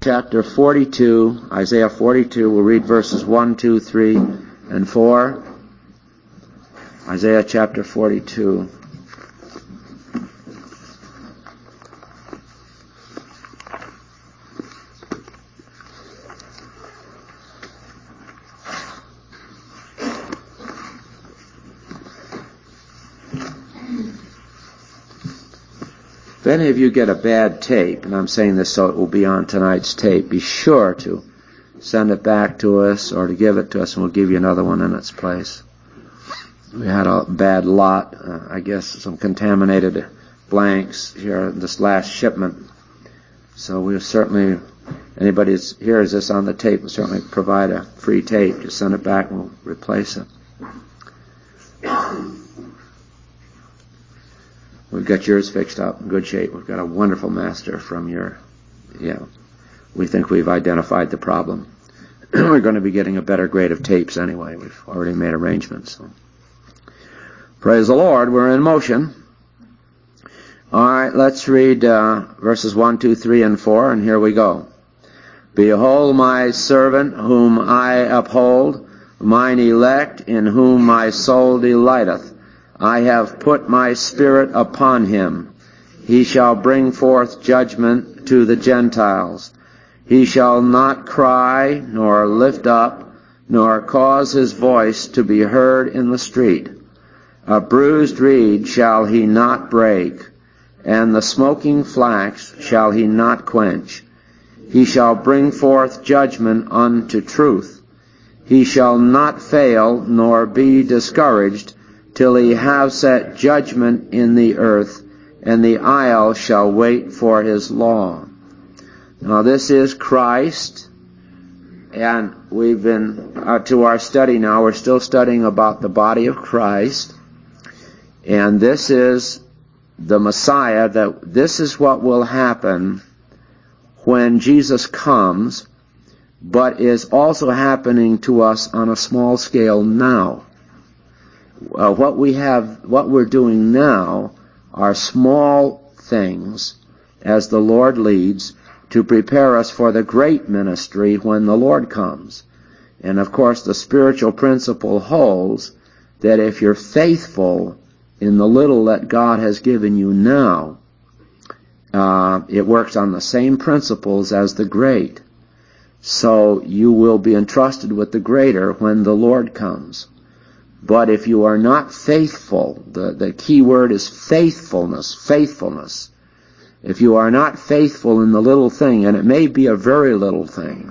chapter 42, Isaiah 42, we'll read verses 1, 2, 3, and 4. Isaiah chapter 42. If any of you get a bad tape, and I'm saying this so it will be on tonight's tape, be sure to send it back to us or to give it to us, and we'll give you another one in its place. We had a bad lot, I guess some contaminated blanks here in this last shipment. So we'll certainly, anybody that hears this on the tape will certainly provide a free tape. Just send it back and we'll replace it. We've got yours fixed up in good shape. We've got a wonderful master from we think we've identified the problem. We're going to be getting a better grade of tapes anyway. We've already made arrangements. So. Praise the Lord. We're in motion. All right, let's read verses 1, 2, 3, and 4, and here we go. Behold my servant whom I uphold, mine elect in whom my soul delighteth. I have put my spirit upon him. He shall bring forth judgment to the Gentiles. He shall not cry, nor lift up, nor cause his voice to be heard in the street. A bruised reed shall he not break, and the smoking flax shall he not quench. He shall bring forth judgment unto truth. He shall not fail, nor be discouraged, till he have set judgment in the earth, and the isle shall wait for his law. Now this is Christ, and we've been to our study now. We're still studying about the body of Christ, and this is the Messiah. This is what will happen when Jesus comes, but is also happening to us on a small scale now. What we're doing now are small things as the Lord leads to prepare us for the great ministry when the Lord comes. And of course the spiritual principle holds that if you're faithful in the little that God has given you now, it works on the same principles as the great. So you will be entrusted with the greater when the Lord comes. But if you are not faithful, the key word is faithfulness. If you are not faithful in the little thing, and it may be a very little thing,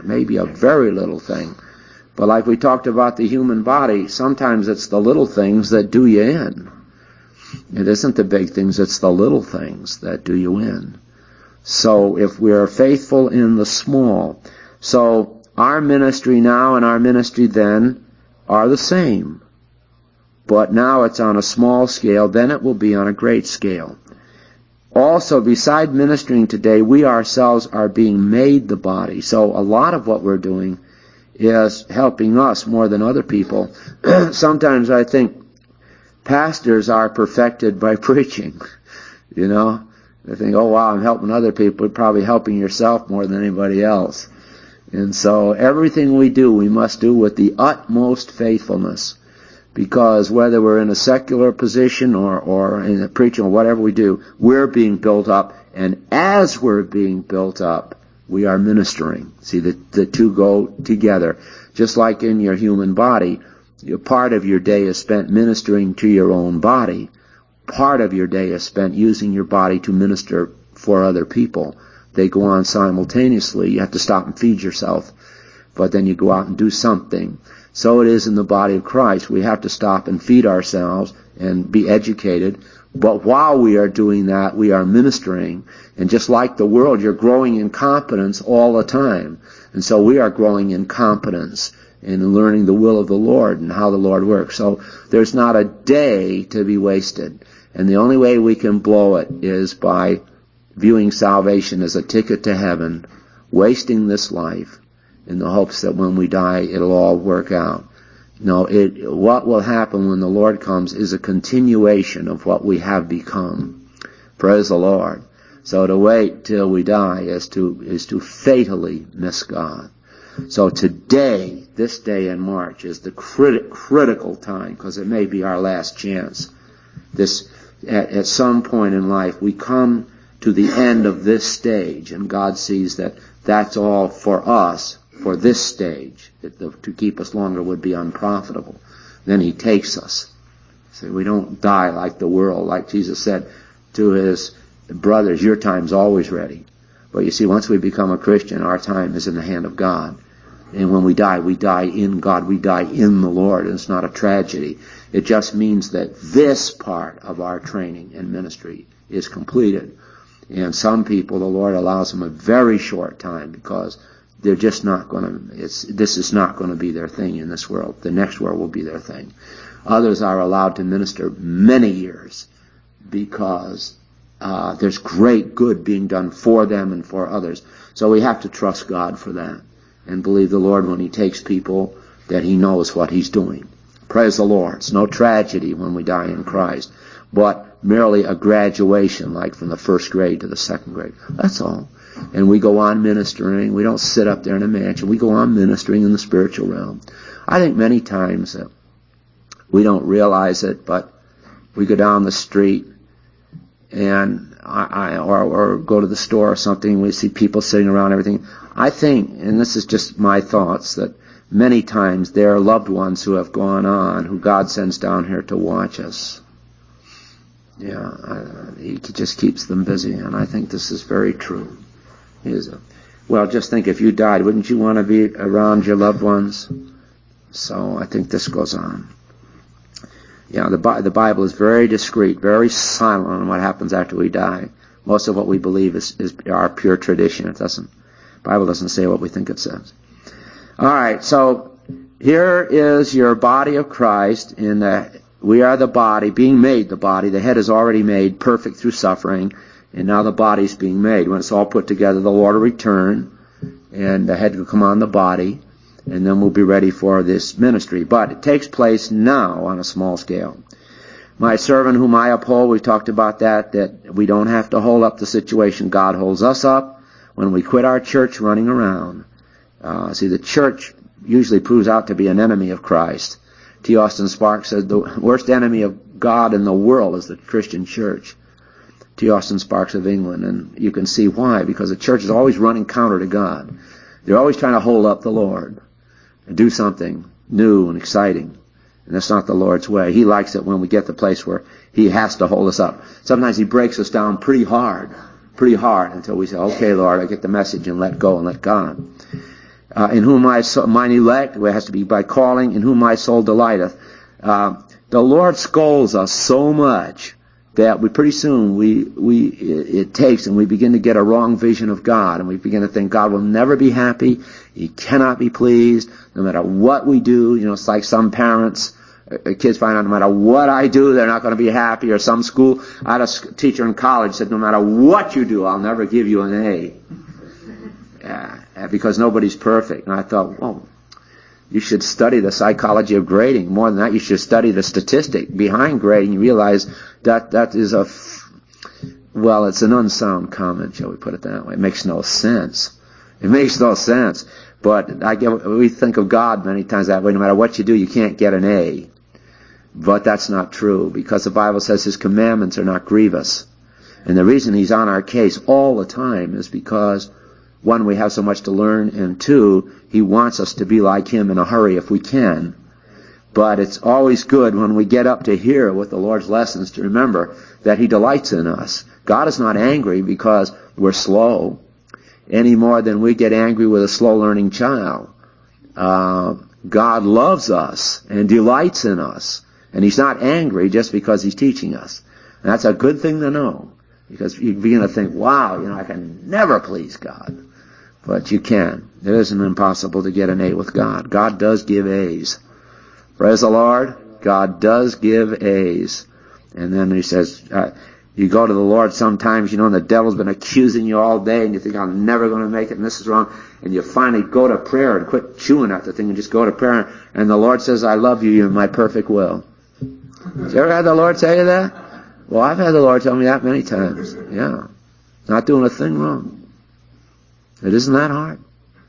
but like we talked about the human body, sometimes it's the little things that do you in. It isn't the big things, it's the little things that do you in. So if we are faithful in the small, so our ministry now and our ministry then are the same. But now it's on a small scale, then it will be on a great scale. Also, beside ministering today, we ourselves are being made the body. So a lot of what we're doing is helping us more than other people. Sometimes I think pastors are perfected by preaching. They think, oh wow, I'm helping other people. You're probably helping yourself more than anybody else. And so everything we do, we must do with the utmost faithfulness. Because whether we're in a secular position or in a preaching or whatever we do, we're being built up. And as we're being built up, we are ministering. See, the two go together. Just like in your human body, part of your day is spent ministering to your own body. Part of your day is spent using your body to minister for other people. They go on simultaneously. You have to stop and feed yourself. But then you go out and do something. So it is in the body of Christ. We have to stop and feed ourselves and be educated. But while we are doing that, we are ministering. And just like the world, you're growing in competence all the time. And so we are growing in competence in learning the will of the Lord and how the Lord works. So there's not a day to be wasted. And the only way we can blow it is by viewing salvation as a ticket to heaven, wasting this life, in the hopes that when we die, it'll all work out. No, what will happen when the Lord comes is a continuation of what we have become. Praise the Lord. So to wait till we die is to fatally miss God. So today, this day in March, is the critical time, because it may be our last chance. At some point in life, we come to the end of this stage, and God sees that that's all for us, for this stage. To keep us longer would be unprofitable. Then He takes us. So we don't die like the world, like Jesus said to His brothers, your time's always ready. But you see, once we become a Christian, our time is in the hand of God. And when we die in God. We die in the Lord. And it's not a tragedy. It just means that this part of our training and ministry is completed. And some people, the Lord allows them a very short time, because they're just not going to, this is not going to be their thing in this world. The next world will be their thing. Others are allowed to minister many years, because there's great good being done for them and for others. So we have to trust God for that, and believe the Lord when He takes people that He knows what He's doing. Praise the Lord. It's no tragedy when we die in Christ, but merely a graduation, like from the first grade to the second grade. That's all. And we go on ministering. We don't sit up there in a mansion. We go on ministering in the spiritual realm. I think many times we don't realize it, but we go down the street and or go to the store or something, and we see people sitting around everything. I think, and this is just my thoughts, that many times there are loved ones who have gone on, who God sends down here to watch us. He just keeps them busy, and I think this is very true. Well, just think, if you died, wouldn't you want to be around your loved ones? So I think this goes on. The Bible is very discreet, very silent on what happens after we die. Most of what we believe is our pure tradition. The Bible doesn't say what we think it says. All right, so here is your body of Christ. We are the body, being made the body. The head is already made perfect through suffering, and now the body's being made. When it's all put together, the Lord will return, and the head will come on the body, and then we'll be ready for this ministry. But it takes place now on a small scale. My servant whom I uphold, we talked about that we don't have to hold up the situation. God holds us up when we quit our church running around. The church usually proves out to be an enemy of Christ. T. Austin Sparks said the worst enemy of God in the world is the Christian church. T. Austin Sparks of England, and you can see why, because the church is always running counter to God. They're always trying to hold up the Lord and do something new and exciting. And that's not the Lord's way. He likes it when we get to the place where He has to hold us up. Sometimes He breaks us down pretty hard, until we say, okay, Lord, I get the message, and let go and let God. In whom mine elect, it has to be by calling, in whom my soul delighteth. The Lord scolds us so much that pretty soon it takes, and we begin to get a wrong vision of God, and we begin to think God will never be happy. He cannot be pleased, no matter what we do. It's like some parents, kids find out no matter what I do, they're not going to be happy. Or some school, I had a teacher in college said, no matter what you do, I'll never give you an A. Because nobody's perfect. And I thought, well, you should study the psychology of grading. More than that, you should study the statistic behind grading. You realize that is it's an unsound comment, shall we put it that way. It makes no sense. But we think of God many times that way. No matter what you do, you can't get an A. But that's not true, because the Bible says His commandments are not grievous. And the reason He's on our case all the time is because, one, we have so much to learn, and two, He wants us to be like Him in a hurry if we can. But it's always good when we get up to here with the Lord's lessons to remember that He delights in us. God is not angry because we're slow, any more than we get angry with a slow-learning child. God loves us and delights in us, and He's not angry just because He's teaching us. And that's a good thing to know, because you begin to think, wow, I can never please God. But you can. It isn't impossible to get an A with God. God does give A's. Praise the Lord. God does give A's. And then He says, you go to the Lord sometimes, and the devil's been accusing you all day, and you think, I'm never going to make it, and this is wrong. And you finally go to prayer and quit chewing at the thing and just go to prayer. And the Lord says, I love you, you're in my perfect will. Have you ever had the Lord tell you that? Well, I've had the Lord tell me that many times. Yeah. Not doing a thing wrong. It isn't that hard.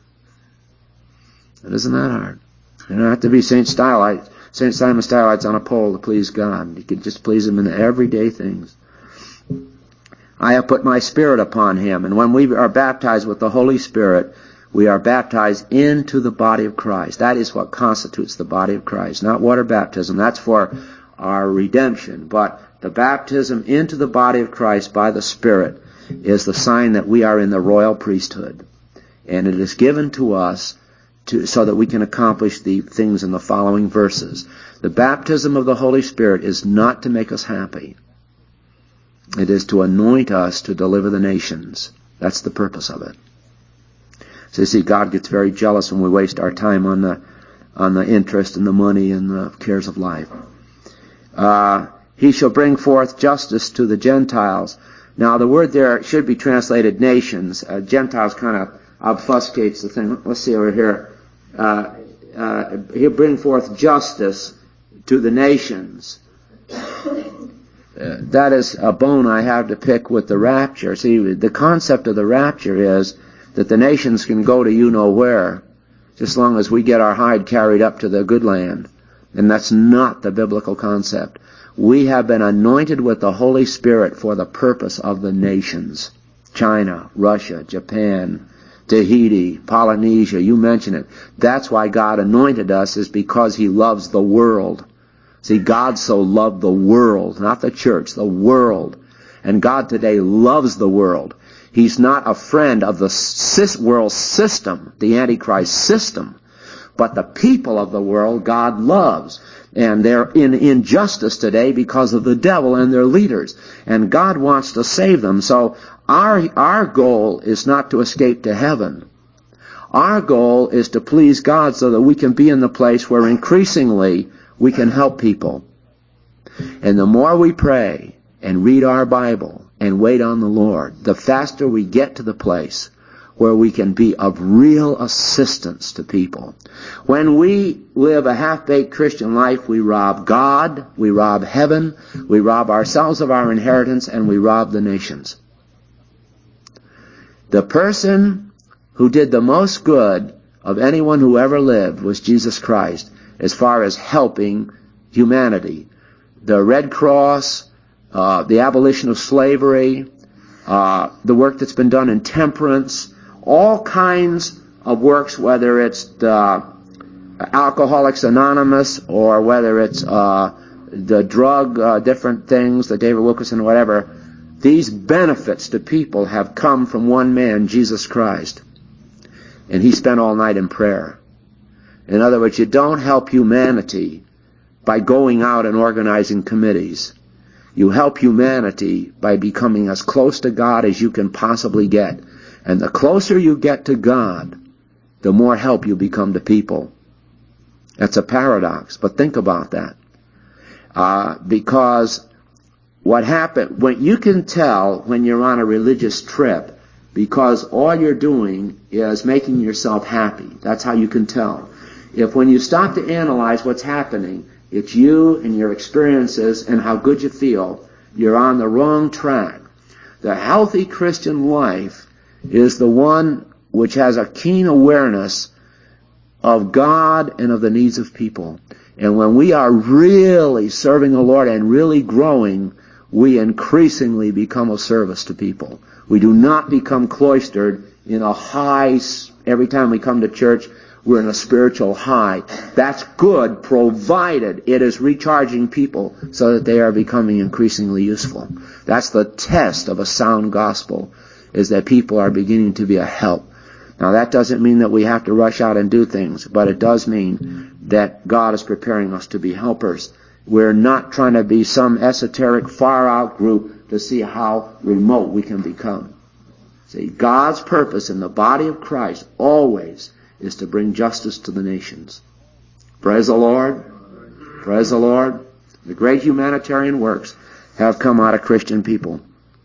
It isn't that hard. You don't have to be St. Simon Stylites on a pole to please God. You can just please Him in the everyday things. I have put my Spirit upon him. And when we are baptized with the Holy Spirit, we are baptized into the body of Christ. That is what constitutes the body of Christ. Not water baptism. That's for our redemption. But the baptism into the body of Christ by the Spirit is the sign that we are in the royal priesthood. And it is given to us so that we can accomplish the things in the following verses. The baptism of the Holy Spirit is not to make us happy. It is to anoint us to deliver the nations. That's the purpose of it. So you see, God gets very jealous when we waste our time on the interest and the money and the cares of life. He shall bring forth justice to the Gentiles. Now the word there should be translated nations. Gentiles kind of obfuscates the thing. Let's see over here. He'll bring forth justice to the nations. That is a bone I have to pick with the rapture. See, the concept of the rapture is that the nations can go to you-know-where, just as long as we get our hide carried up to the good land. And that's not the biblical concept. We have been anointed with the Holy Spirit for the purpose of the nations. China, Russia, Japan, Tahiti, Polynesia, you mention it. That's why God anointed us, is because He loves the world. See, God so loved the world, not the church, the world. And God today loves the world. He's not a friend of the world system, the Antichrist system, but the people of the world God loves. And they're in injustice today because of the devil and their leaders. And God wants to save them. So our goal is not to escape to heaven. Our goal is to please God so that we can be in the place where increasingly we can help people. And the more we pray and read our Bible and wait on the Lord, the faster we get to the place where we can be of real assistance to people. When we live a half-baked Christian life, we rob God, we rob heaven, we rob ourselves of our inheritance, and we rob the nations. The person who did the most good of anyone who ever lived was Jesus Christ, as far as helping humanity. The Red Cross, the abolition of slavery, the work that's been done in temperance, all kinds of works, whether it's Alcoholics Anonymous or whether it's the drug, different things, the David Wilkerson, whatever, these benefits to people have come from one man, Jesus Christ. And He spent all night in prayer. In other words, you don't help humanity by going out and organizing committees. You help humanity by becoming as close to God as you can possibly get. And the closer you get to God, the more help you become to people. That's a paradox, but think about that. Because what happened, when you can tell when you're on a religious trip, because all you're doing is making yourself happy. That's how you can tell. If when you stop to analyze what's happening, it's you and your experiences and how good you feel, you're on the wrong track. The healthy Christian life is the one which has a keen awareness of God and of the needs of people. And when we are really serving the Lord and really growing, we increasingly become of service to people. We do not become cloistered in a high, every time we come to church, we're in a spiritual high. That's good, provided it is recharging people so that they are becoming increasingly useful. That's the test of a sound gospel, is that people are beginning to be a help. Now that doesn't mean that we have to rush out and do things, but it does mean that God is preparing us to be helpers. We're not trying to be some esoteric far out group to see how remote we can become. See, God's purpose in the body of Christ always is to bring justice to the nations. Praise the Lord. Praise the Lord. The great humanitarian works have come out of Christian people.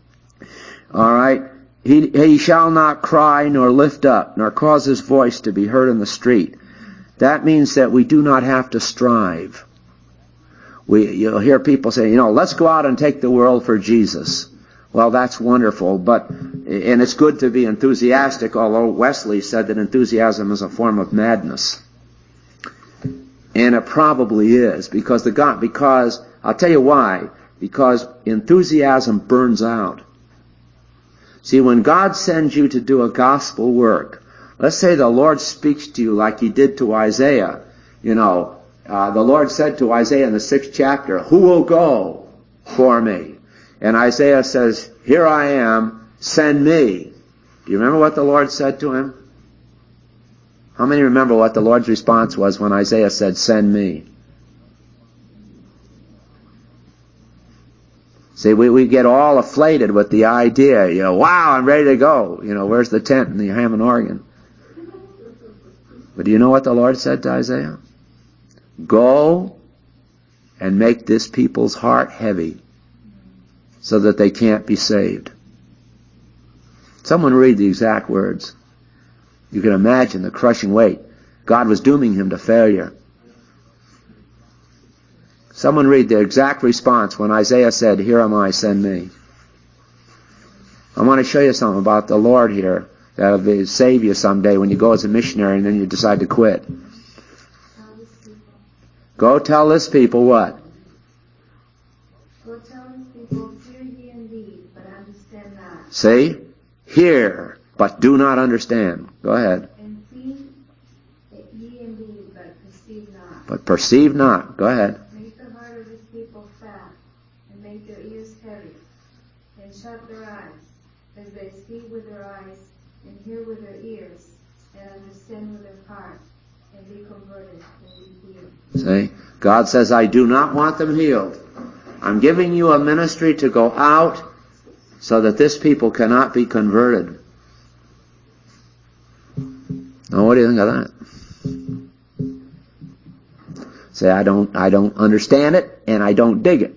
All right. He shall not cry nor lift up nor cause his voice to be heard in the street. That means that we do not have to strive. You'll hear people say, let's go out and take the world for Jesus. Well, that's wonderful, and it's good to be enthusiastic, although Wesley said that enthusiasm is a form of madness. And it probably is, because I'll tell you why, because enthusiasm burns out. See, when God sends you to do a gospel work, let's say the Lord speaks to you like He did to Isaiah. The Lord said to Isaiah in the 6th chapter, "Who will go for me?" And Isaiah says, "Here I am, send me." Do you remember what the Lord said to him? How many remember what the Lord's response was when Isaiah said, "Send me"? See, we get all inflated with the idea, wow, I'm ready to go. Where's the tent and the Hammond organ? But do you know what the Lord said to Isaiah? Go and make this people's heart heavy so that they can't be saved. Someone read the exact words. You can imagine the crushing weight. God was dooming him to failure. Someone read the exact response when Isaiah said, "Here am I, send me." I want to show you something about the Lord here that will save you someday when you go as a missionary and then you decide to quit. Go tell this people what? Go tell this people, hear ye indeed, but understand not. See? Hear, but do not understand. Go ahead. And see ye indeed, but perceive not. But perceive not. Go ahead. Make the heart of this people fat, and make their ears heavy, and shut their eyes, as they see with their eyes, and hear with their ears, and understand with their heart, and be converted, and be healed. See? God says, I do not want them healed. I'm giving you a ministry to go out so that this people cannot be converted. Now, what do you think of that? Say, I don't understand it, and I don't dig it.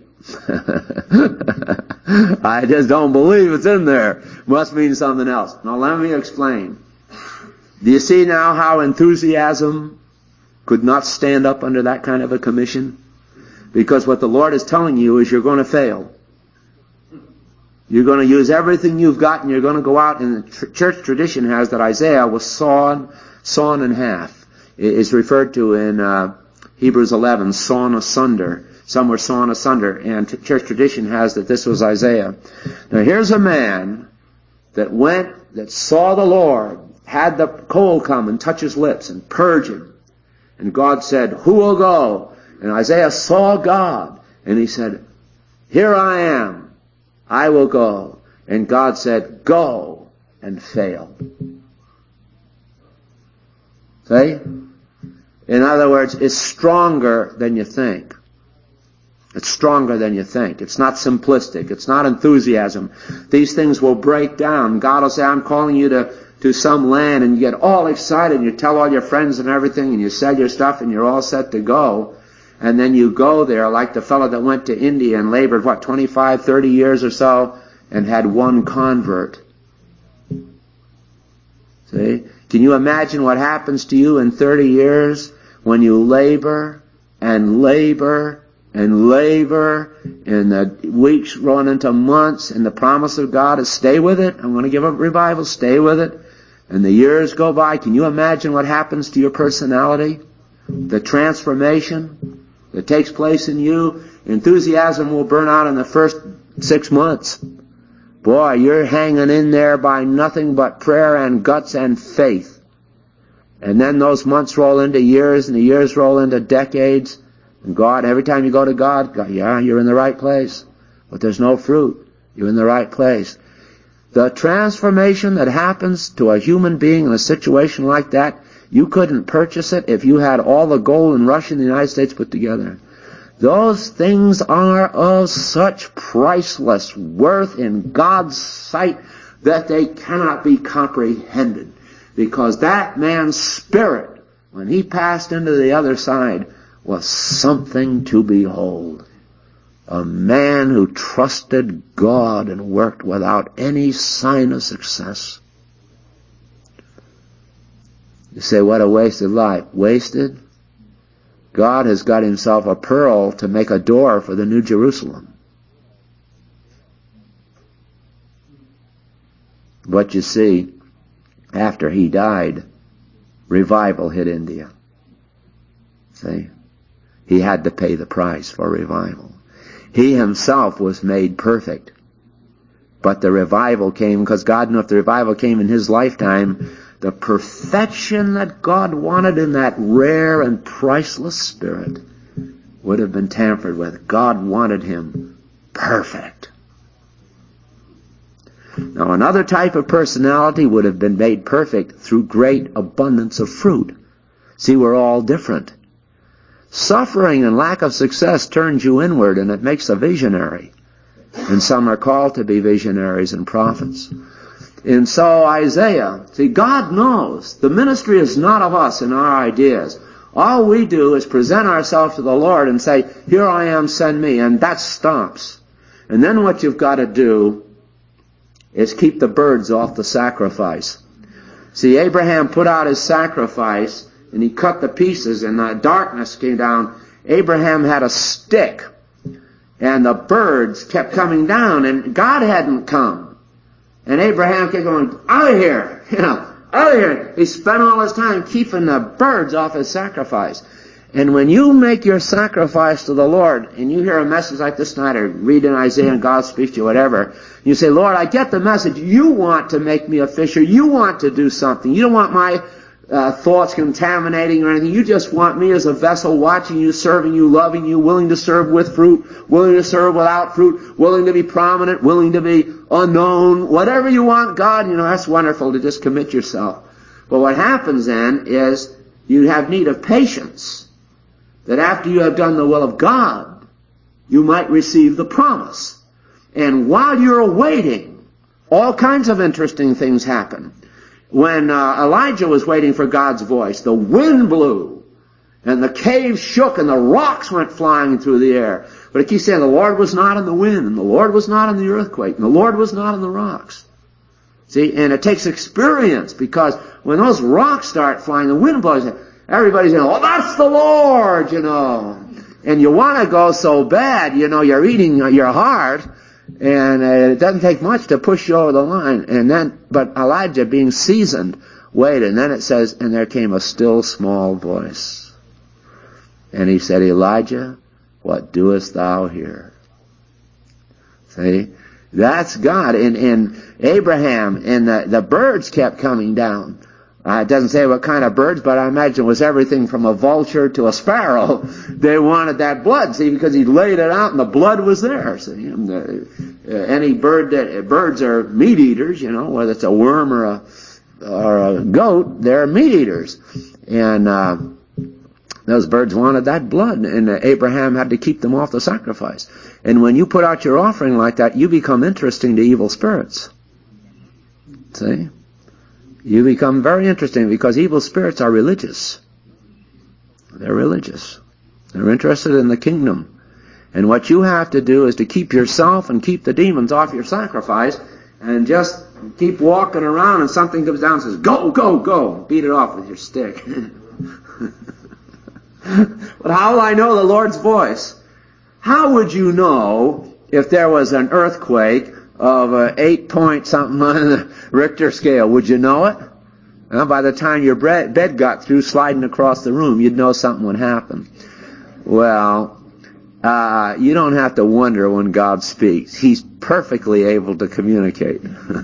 I just don't believe it's in there. Must mean something else. Now, let me explain. Do you see now how enthusiasm could not stand up under that kind of a commission? Because what the Lord is telling you is you're going to fail. You're going to use everything you've got, and you're going to go out, and the church tradition has that Isaiah was sawn in half. It's referred to in Hebrews 11, sawn asunder. Some were sawn asunder, and church tradition has that this was Isaiah. Now here's a man that saw the Lord, had the coal come and touch his lips and purge him. And God said, who will go? And Isaiah saw God, and he said, here I am, I will go. And God said, go, and failed. See? In other words, it's stronger than you think. It's stronger than you think. It's not simplistic. It's not enthusiasm. These things will break down. God will say, I'm calling you to some land, and you get all excited, and you tell all your friends and everything, and you sell your stuff, and you're all set to go. And then you go there like the fellow that went to India and labored, 25, 30 years or so, and had one convert. See? Can you imagine what happens to you in 30 years when you labor and labor and labor, and the weeks run into months, and the promise of God is stay with it. I'm going to give a revival, stay with it. And the years go by. Can you imagine what happens to your personality? The transformation that takes place in you. Enthusiasm will burn out in the first 6 months. Boy, you're hanging in there by nothing but prayer and guts and faith. And then those months roll into years, and the years roll into decades. And God, every time you go to God, yeah, you're in the right place. But there's no fruit. You're in the right place. The transformation that happens to a human being in a situation like that, you couldn't purchase it if you had all the gold in Russia and the United States put together. Those things are of such priceless worth in God's sight that they cannot be comprehended. Because that man's spirit, when he passed into the other side, was something to behold. A man who trusted God and worked without any sign of success. You say, what a wasted life. Wasted? God has got himself a pearl to make a door for the New Jerusalem. But you see, after he died, revival hit India. See? He had to pay the price for revival. He himself was made perfect. But the revival came because God knew if the revival came in his lifetime, the perfection that God wanted in that rare and priceless spirit would have been tampered with. God wanted him perfect. Now another type of personality would have been made perfect through great abundance of fruit. See, we're all different. Suffering and lack of success turns you inward and it makes a visionary. And some are called to be visionaries and prophets. And so Isaiah, see, God knows the ministry is not of us and our ideas. All we do is present ourselves to the Lord and say, here I am, send me, and that stops. And then what you've got to do is keep the birds off the sacrifice. See, Abraham put out his sacrifice, and he cut the pieces, and the darkness came down. Abraham had a stick, and the birds kept coming down, and God hadn't come. And Abraham kept going, out of here, out of here. He spent all his time keeping the birds off his sacrifice. And when you make your sacrifice to the Lord, and you hear a message like this tonight, or read in Isaiah and God speaks to you, whatever, you say, Lord, I get the message. You want to make me a fisher. You want to do something. You don't want my thoughts contaminating or anything. You just want me as a vessel watching you, serving you, loving you, willing to serve with fruit, willing to serve without fruit, willing to be prominent, willing to be unknown. Whatever you want, God, that's wonderful to just commit yourself. But what happens then is you have need of patience. That after you have done the will of God, you might receive the promise. And while you're waiting, all kinds of interesting things happen. When Elijah was waiting for God's voice, the wind blew, and the cave shook, and the rocks went flying through the air. But it keeps saying the Lord was not in the wind, and the Lord was not in the earthquake, and the Lord was not in the rocks. See, and it takes experience, because when those rocks start flying, the wind blows, everybody's saying, oh, that's the Lord, And you want to go so bad, you're eating your heart, and it doesn't take much to push you over the line. But Elijah, being seasoned, waited. And then it says, and there came a still small voice. And he said, Elijah, what doest thou here? See? That's God. And Abraham, and the birds kept coming down. It doesn't say what kind of birds, but I imagine it was everything from a vulture to a sparrow. They wanted that blood, see, because he laid it out and the blood was there. See, any birds are meat eaters, whether it's a worm or a goat, they're meat eaters. And those birds wanted that blood, and Abraham had to keep them off the sacrifice. And when you put out your offering like that, you become interesting to evil spirits. See? You become very interesting because evil spirits are religious. They're religious. They're interested in the kingdom. And what you have to do is to keep yourself and keep the demons off your sacrifice and just keep walking around and something comes down and says, go, go, go. Beat it off with your stick. But how will I know the Lord's voice? How would you know if there was an earthquake of 8 point something on the Richter scale? Would you know it? Well, by the time your bed got through sliding across the room, you'd know something would happen. Well, you don't have to wonder when God speaks. He's perfectly able to communicate.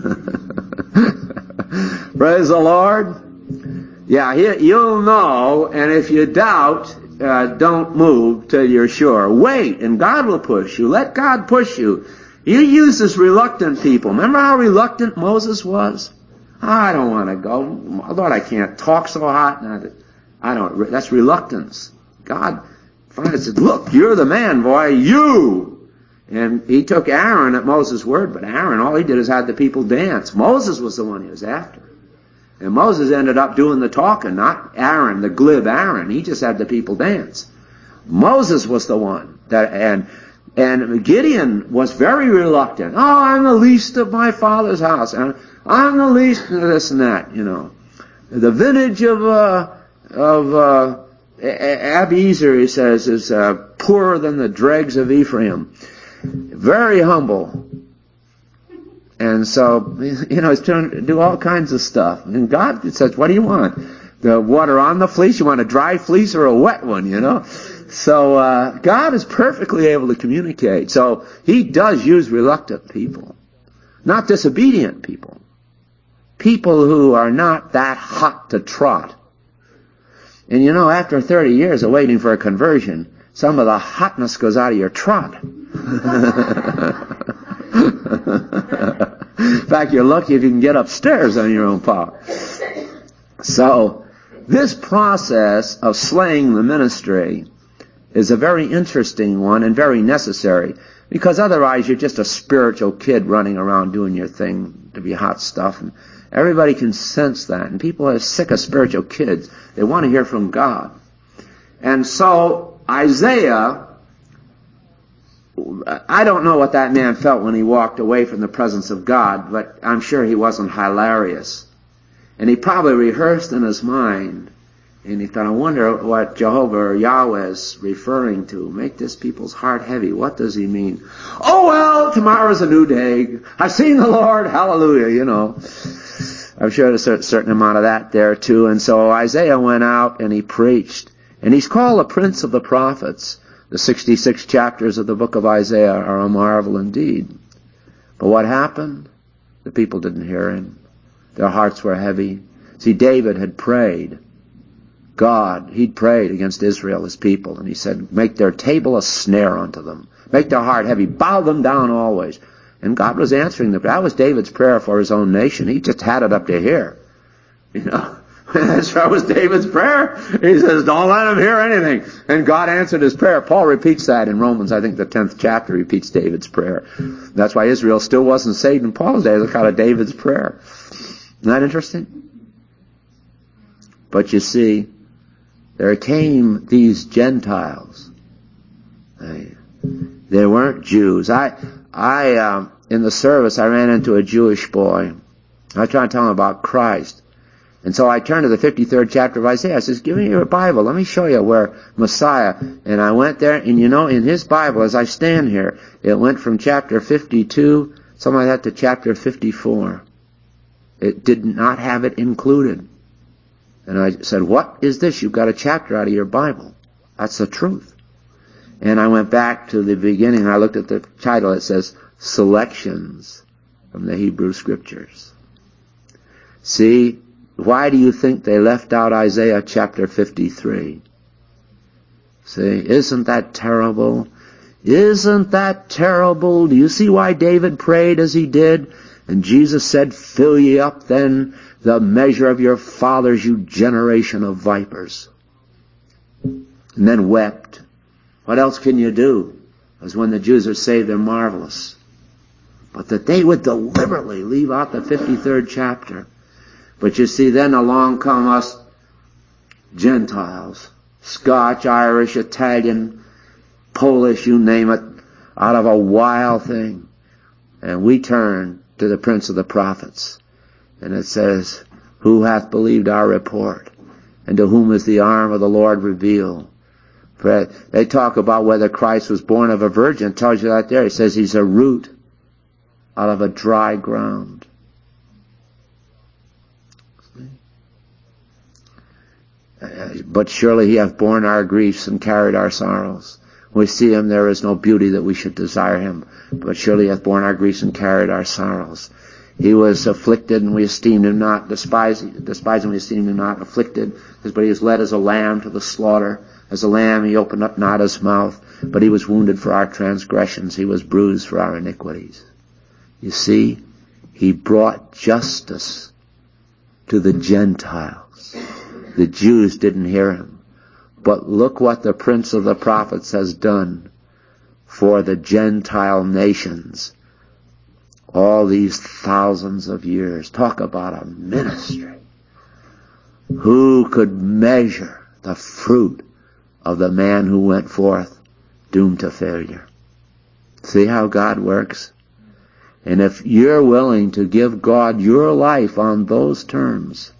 Praise the Lord. Yeah, you'll know, and if you doubt, don't move till you're sure. Wait, and God will push you. Let God push you. He uses reluctant people. Remember how reluctant Moses was? I don't want to go. Lord, I can't talk so hot. That's reluctance. God finally said, look, you're the man, boy, you. And he took Aaron at Moses' word, but Aaron, all he did is had the people dance. Moses was the one he was after. And Moses ended up doing the talking, not Aaron, the glib Aaron. He just had the people dance. Moses was the one and Gideon was very reluctant. Oh, I'm the least of my father's house. I'm the least of this and that, The vintage of Abiezer, he says, is poorer than the dregs of Ephraim. Very humble. And so, he's trying to do all kinds of stuff. And God says, what do you want? The water on the fleece? You want a dry fleece or a wet one, So, God is perfectly able to communicate. So, He does use reluctant people. Not disobedient people. People who are not that hot to trot. And after 30 years of waiting for a conversion, some of the hotness goes out of your trot. In fact, you're lucky if you can get upstairs on your own power. So, this process of slaying the ministry is a very interesting one and very necessary, because otherwise you're just a spiritual kid running around doing your thing to be hot stuff. And everybody can sense that. And people are sick of spiritual kids. They want to hear from God. And so, Isaiah, I don't know what that man felt when he walked away from the presence of God, but I'm sure he wasn't hilarious. And he probably rehearsed in his mind, and he thought, I wonder what Jehovah or Yahweh is referring to. Make this people's heart heavy. What does he mean? Oh, well, tomorrow's a new day. I've seen the Lord. Hallelujah, I'm sure there's a certain amount of that there, too. And so Isaiah went out and he preached. And he's called the Prince of the Prophets. The 66 chapters of the book of Isaiah are a marvel indeed. But what happened? The people didn't hear him. Their hearts were heavy. See, David had prayed. He'd prayed against Israel, his people, and he said, make their table a snare unto them. Make their heart heavy. Bow them down always. And God was answering that was David's prayer for his own nation. He just had it up to here. That was David's prayer. He says, don't let him hear anything. And God answered his prayer. Paul repeats that in Romans. I think the 10th chapter repeats David's prayer. That's why Israel still wasn't saved in Paul's day. Look out of David's prayer. Isn't that interesting? But you see, there came these Gentiles. They weren't Jews. In the service, I ran into a Jewish boy. I was trying to tell him about Christ. And so I turned to the 53rd chapter of Isaiah. I says, give me your Bible. Let me show you where Messiah. And I went there, and in his Bible, as I stand here, it went from chapter 52, something like that, to chapter 54. It did not have it included. And I said, what is this? You've got a chapter out of your Bible. That's the truth. And I went back to the beginning. I looked at the title. It says, Selections from the Hebrew Scriptures. See, why do you think they left out Isaiah chapter 53? See, isn't that terrible? Isn't that terrible? Do you see why David prayed as he did? And Jesus said, fill ye up then the measure of your fathers, you generation of vipers. And then wept. What else can you do? Because when the Jews are saved, they're marvelous. But that they would deliberately leave out the 53rd chapter. But you see, then along come us Gentiles. Scotch, Irish, Italian, Polish, you name it, out of a wild thing. And we turn to the Prince of the Prophets. And it says, who hath believed our report? And to whom is the arm of the Lord revealed? For they talk about whether Christ was born of a virgin. It tells you that there. It says he's a root out of a dry ground. But surely he hath borne our griefs and carried our sorrows. We see him, there is no beauty that we should desire him. But surely he hath borne our griefs and carried our sorrows. He was afflicted and we esteemed him not, despised and we esteemed him not, afflicted. But he was led as a lamb to the slaughter. As a lamb he opened up not his mouth. But he was wounded for our transgressions. He was bruised for our iniquities. You see, he brought justice to the Gentiles. The Jews didn't hear him. But look what the Prince of the Prophets has done for the Gentile nations all these thousands of years. Talk about a ministry. Who could measure the fruit of the man who went forth doomed to failure? See how God works? And if you're willing to give God your life on those terms,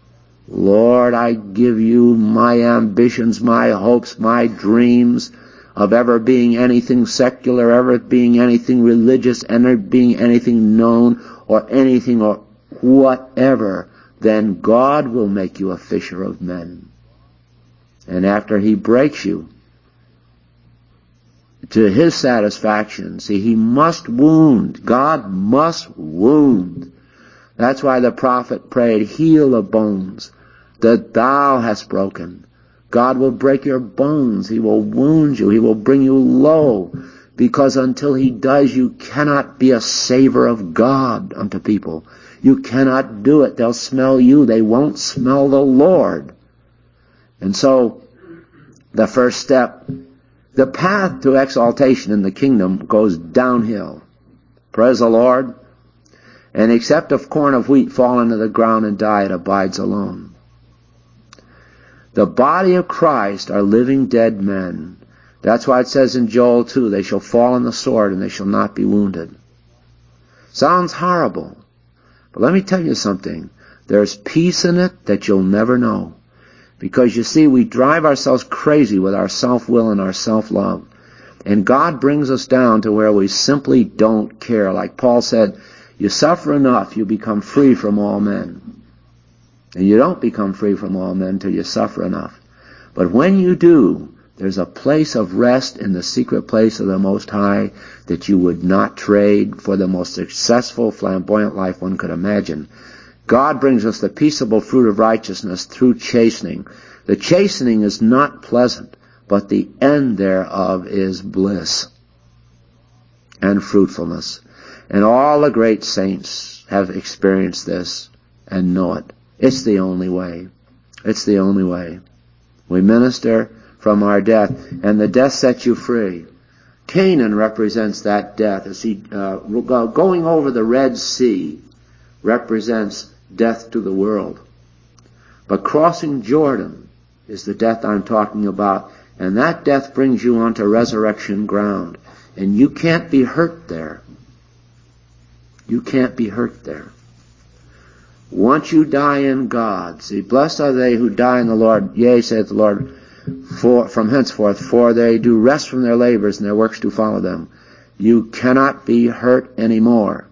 Lord, I give you my ambitions, my hopes, my dreams. of ever being anything secular, ever being anything religious, ever being anything known, or anything or whatever, then God will make you a fisher of men. And after He breaks you, to His satisfaction, see, He must wound. God must wound. That's why the prophet prayed, heal the bones that thou hast broken. God will break your bones. He will wound you. He will bring you low. Because until He does, you cannot be a savor of God unto people. You cannot do it. They'll smell you. They won't smell the Lord. And so, the first step, the path to exaltation in the kingdom goes downhill. Praise the Lord. And except a corn of wheat fall into the ground and die, it abides alone. The body of Christ are living dead men. That's why it says in Joel 2, they shall fall on the sword and they shall not be wounded. Sounds horrible. But let me tell you something. There's peace in it that you'll never know. Because you see, we drive ourselves crazy with our self-will and our self-love. And God brings us down to where we simply don't care. Like Paul said, you suffer enough, you become free from all men. And you don't become free from all men till you suffer enough. But when you do, there's a place of rest in the secret place of the Most High that you would not trade for the most successful, flamboyant life one could imagine. God brings us the peaceable fruit of righteousness through chastening. The chastening is not pleasant, but the end thereof is bliss and fruitfulness. And all the great saints have experienced this and know it. It's the only way. It's the only way. We minister from our death, and the death sets you free. Canaan represents that death. As he going over the Red Sea represents death to the world. But crossing Jordan is the death I'm talking about, and that death brings you onto resurrection ground. And you can't be hurt there. You can't be hurt there. Once you die in God, see, blessed are they who die in the Lord, yea, saith the Lord, from henceforth, for they do rest from their labors, and their works do follow them. You cannot be hurt anymore.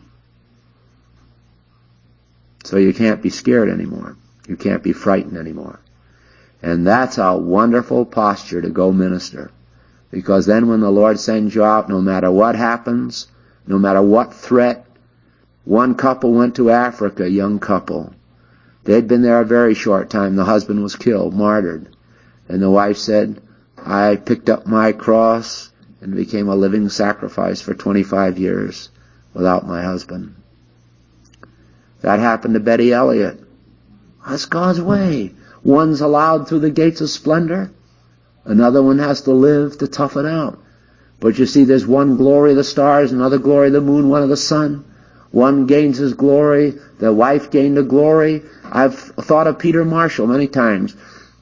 So you can't be scared anymore. You can't be frightened anymore. And that's a wonderful posture to go minister. Because then when the Lord sends you out, no matter what happens, no matter what threat, one couple went to Africa, a young couple. They'd been there a very short time. The husband was killed, martyred. And the wife said, I picked up my cross and became a living sacrifice for 25 years without my husband. That happened to Betty Elliott. That's God's way. One's allowed through the gates of splendor. Another one has to live to tough it out. But you see, there's one glory of the stars, another glory of the moon, one of the sun. One gains his glory. The wife gained the glory. I've thought of Peter Marshall many times.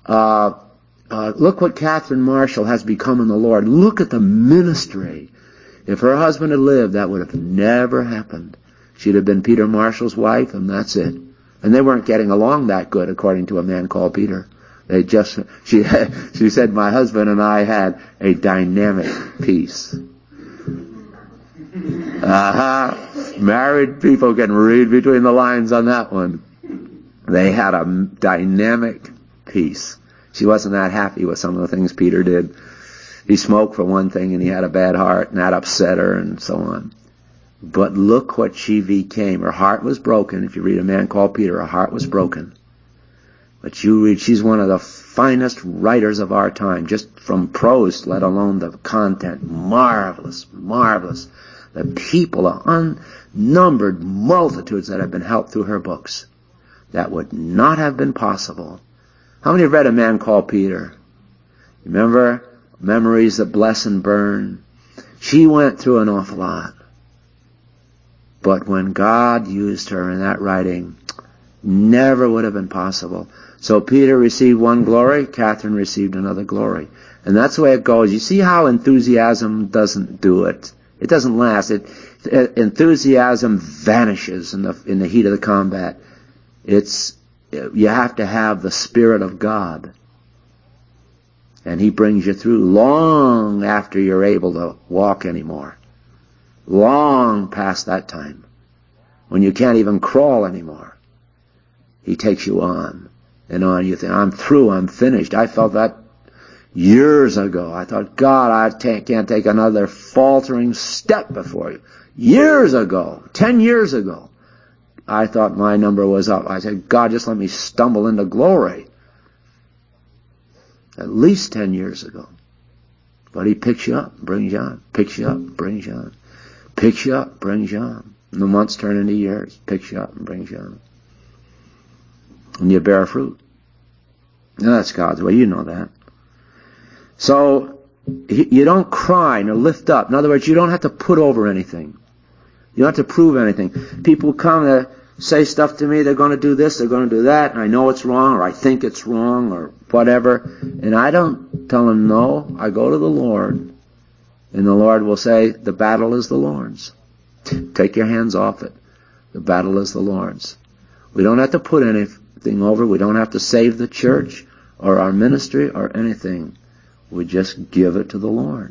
Look what Catherine Marshall has become in the Lord. Look at the ministry. If her husband had lived, that would have never happened. She'd have been Peter Marshall's wife, and that's it. And they weren't getting along that good, according to a man called Peter. She said, my husband and I had a dynamic peace. Married people can read between the lines on that one. They had a dynamic peace. She wasn't that happy with some of the things Peter did. He smoked for one thing, and he had a bad heart, and that upset her, and so on. But look what she became. Her heart was broken. If you read a man called Peter, her heart was broken. But you read, she's one of the finest writers of our time, just from prose, let alone the content. Marvelous, marvelous. The people, the unnumbered multitudes that have been helped through her books. That would not have been possible. How many have read a man called Peter? Remember Memories That Bless and Burn? She went through an awful lot. But when God used her in that writing, never would have been possible. So Peter received one glory, Catherine received another glory. And that's the way it goes. You see how enthusiasm doesn't do it. It doesn't last. Enthusiasm vanishes in the heat of the combat. You have to have the Spirit of God. And He brings you through long after you're able to walk anymore. Long past that time. When you can't even crawl anymore. He takes you on and on. You think, I'm through, I'm finished. I felt that years ago. I thought, God, I can't take another faltering step before you. Years ago, 10 years ago, I thought my number was up. I said, God, just let me stumble into glory. At least 10 years ago. But He picks you up, brings you on. Picks you up, brings you on. Picks you up, brings you on. And the months turn into years. Picks you up and brings you on. And you bear fruit. And that's God's way. You know that. So, you don't cry nor lift up. In other words, you don't have to put over anything. You don't have to prove anything. People come to say stuff to me, they're going to do this, they're going to do that, and I know it's wrong, or I think it's wrong, or whatever. And I don't tell them no. I go to the Lord, and the Lord will say, the battle is the Lord's. Take your hands off it. The battle is the Lord's. We don't have to put anything over. We don't have to save the church, or our ministry, or anything. We just give it to the Lord.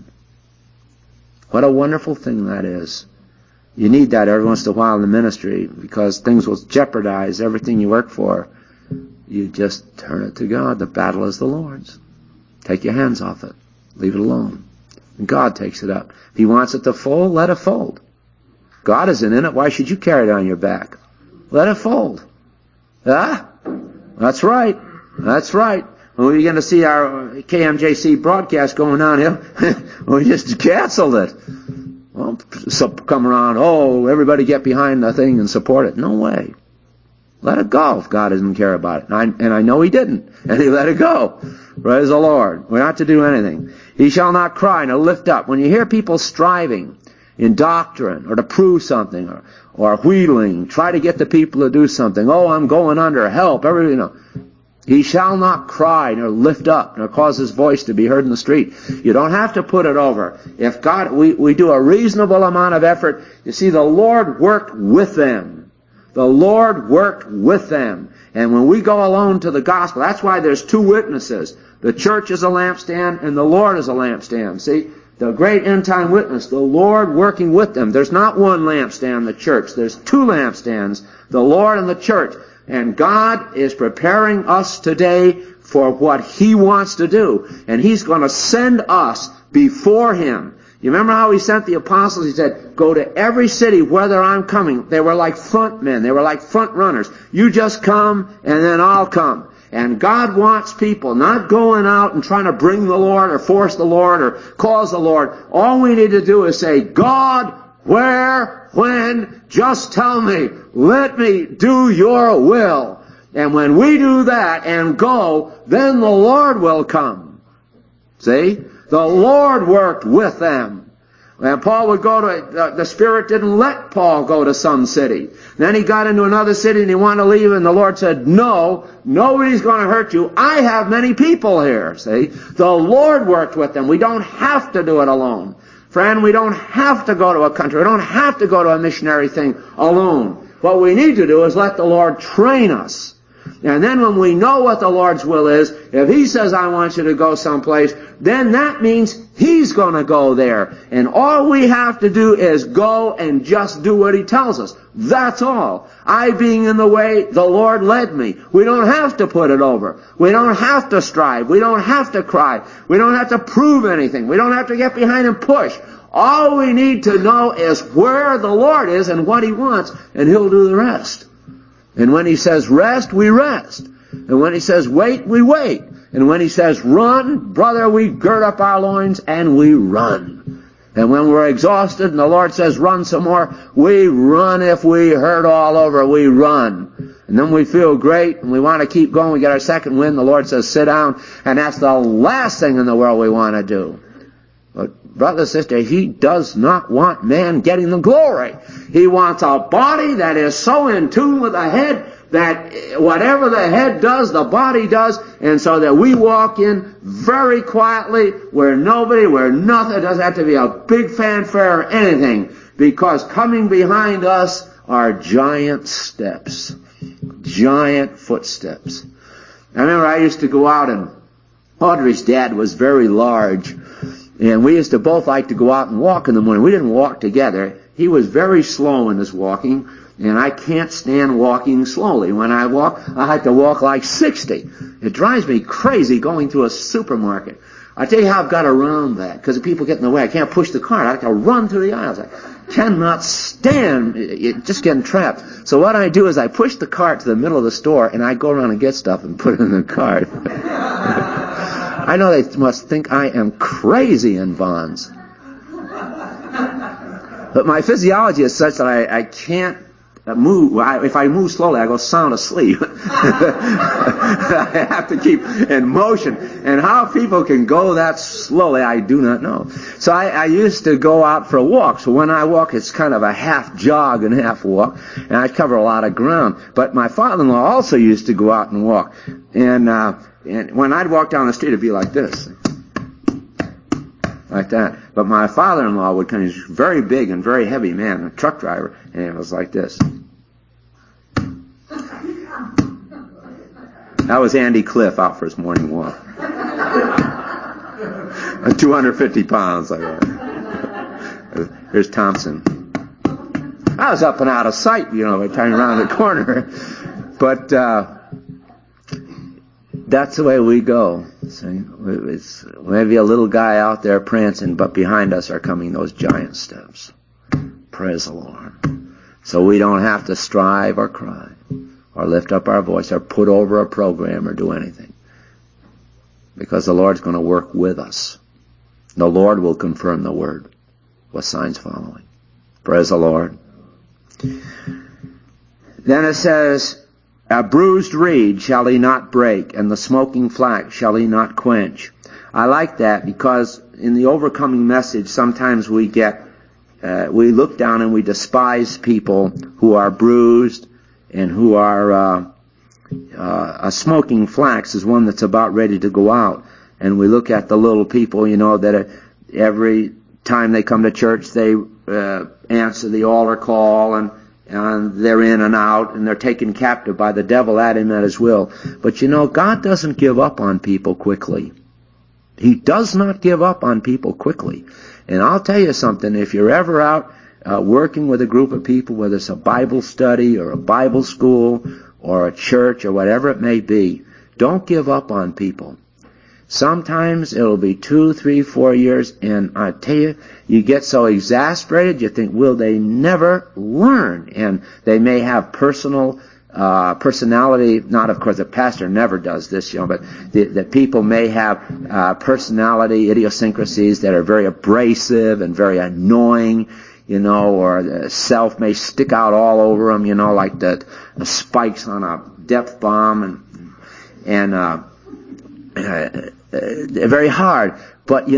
What a wonderful thing that is. You need that every once in a while in the ministry, because things will jeopardize everything you work for. You just turn it to God. The battle is the Lord's. Take your hands off it. Leave it alone. And God takes it up. If He wants it to fold, let it fold. God isn't in it. Why should you carry it on your back? Let it fold. Ah? That's right. That's right. When we're going to see our KMJC broadcast going on here, we just canceled it. Well, come around, everybody get behind the thing and support it. No way. Let it go if God doesn't care about it. And I know He didn't. And He let it go. Praise the Lord. We're not to do anything. He shall not cry nor lift up. When you hear people striving in doctrine or to prove something or wheedling, try to get the people to do something. I'm going under. Help. He shall not cry nor lift up nor cause his voice to be heard in the street. You don't have to put it over. If God, we do a reasonable amount of effort. You see, the Lord worked with them. The Lord worked with them. And when we go alone to the gospel, that's why there's two witnesses. The church is a lampstand and the Lord is a lampstand. See, the great end-time witness, the Lord working with them. There's not one lampstand, the church. There's two lampstands, the Lord and the church. And God is preparing us today for what He wants to do. And He's going to send us before Him. You remember how He sent the apostles? He said, go to every city whether I'm coming. They were like front men. They were like front runners. You just come and then I'll come. And God wants people not going out and trying to bring the Lord or force the Lord or cause the Lord. All we need to do is say, God, where, when, just tell me. Let me do your will. And when we do that and go, then the Lord will come. See? The Lord worked with them. And Paul would go to, the Spirit didn't let Paul go to some city. Then he got into another city and he wanted to leave, and the Lord said, no, nobody's going to hurt you. I have many people here. See? The Lord worked with them. We don't have to do it alone. Friend, we don't have to go to a country. We don't have to go to a missionary thing alone. What we need to do is let the Lord train us. And then when we know what the Lord's will is, if He says, I want you to go someplace, then that means He's going to go there. And all we have to do is go and just do what He tells us. That's all. I being in the way, the Lord led me. We don't have to put it over. We don't have to strive. We don't have to cry. We don't have to prove anything. We don't have to get behind and push. All we need to know is where the Lord is and what He wants, and He'll do the rest. And when He says rest, we rest. And when He says wait, we wait. And when He says run, brother, we gird up our loins and we run. And when we're exhausted and the Lord says run some more, we run. If we hurt all over, we run. And then we feel great and we want to keep going. We get our second wind. The Lord says sit down. And that's the last thing in the world we want to do. But brother, sister, He does not want man getting the glory. He wants a body that is so in tune with the head that whatever the head does, the body does, and so that we walk in very quietly where nothing, it doesn't have to be a big fanfare or anything, because coming behind us are giant steps, giant footsteps. I remember I used to go out and Audrey's dad was very large, and we used to both like to go out and walk in the morning. We didn't walk together. He was very slow in his walking, and I can't stand walking slowly. When I walk, I have to walk like 60. It drives me crazy going to a supermarket. I tell you how I've got around that, because people get in the way. I can't push the cart. I have to run through the aisles. I cannot stand it, just getting trapped. So what I do is I push the cart to the middle of the store, and I go around and get stuff and put it in the cart. I know they must think I am crazy in Vons. But my physiology is such that I can't move. If I move slowly, I go sound asleep. I have to keep in motion. And how people can go that slowly, I do not know. So I used to go out for a walk. So when I walk, it's kind of a half jog and half walk. And I cover a lot of ground. But my father-in-law also used to go out and walk. And when I'd walk down the street, it'd be like this. Like that. But my father-in-law would come, he's a very big and very heavy man, a truck driver, and it was like this. That was Andy Cliff out for his morning walk. 250 pounds like that. Here's Thompson. I was up and out of sight, by the time around the corner. But that's the way we go. See, it's maybe a little guy out there prancing, but behind us are coming those giant steps. Praise the Lord. So we don't have to strive or cry or lift up our voice or put over a program or do anything, because the Lord's going to work with us. The Lord will confirm the word with signs following. Praise the Lord. Then it says, a bruised reed shall he not break, and the smoking flax shall he not quench. I like that, because in the overcoming message, sometimes we look down and we despise people who are bruised and who are, a smoking flax is one that's about ready to go out. And we look at the little people, that every time they come to church, they answer the altar call, and they're in and out, and they're taken captive by the devil at him at his will. But God doesn't give up on people quickly. He does not give up on people quickly. And I'll tell you something, if you're ever out working with a group of people, whether it's a Bible study or a Bible school or a church or whatever it may be, don't give up on people. Sometimes it'll be 2, 3, 4 years, and I tell you, you get so exasperated, you think, will they never learn? And they may have personality, not of course the pastor never does this, but the people may have personality idiosyncrasies that are very abrasive and very annoying, or the self may stick out all over them, like the spikes on a depth bomb, and very hard. But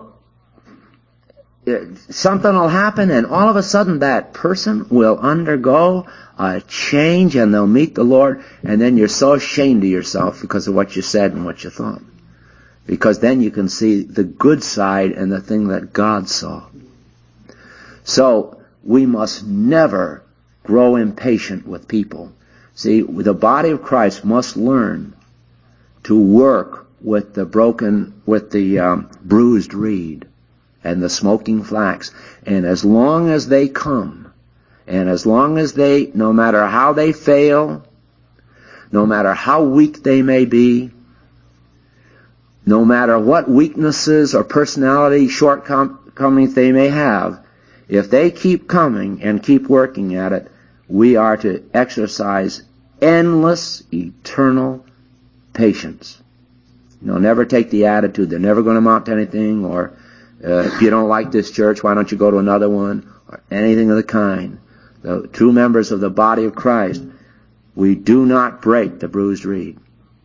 something will happen, and all of a sudden that person will undergo a change, and they'll meet the Lord, and then you're so ashamed of yourself because of what you said and what you thought. Because then you can see the good side and the thing that God saw. So we must never grow impatient with people. See, the body of Christ must learn to work with the bruised reed and the smoking flax. And as long as they come, and as long as they, no matter how they fail, no matter how weak they may be, no matter what weaknesses or personality shortcomings they may have, if they keep coming and keep working at it, we are to exercise endless, eternal patience. Never take the attitude they're never going to amount to anything, or if you don't like this church, why don't you go to another one, or anything of the kind. The true members of the body of Christ, we do not break the bruised reed.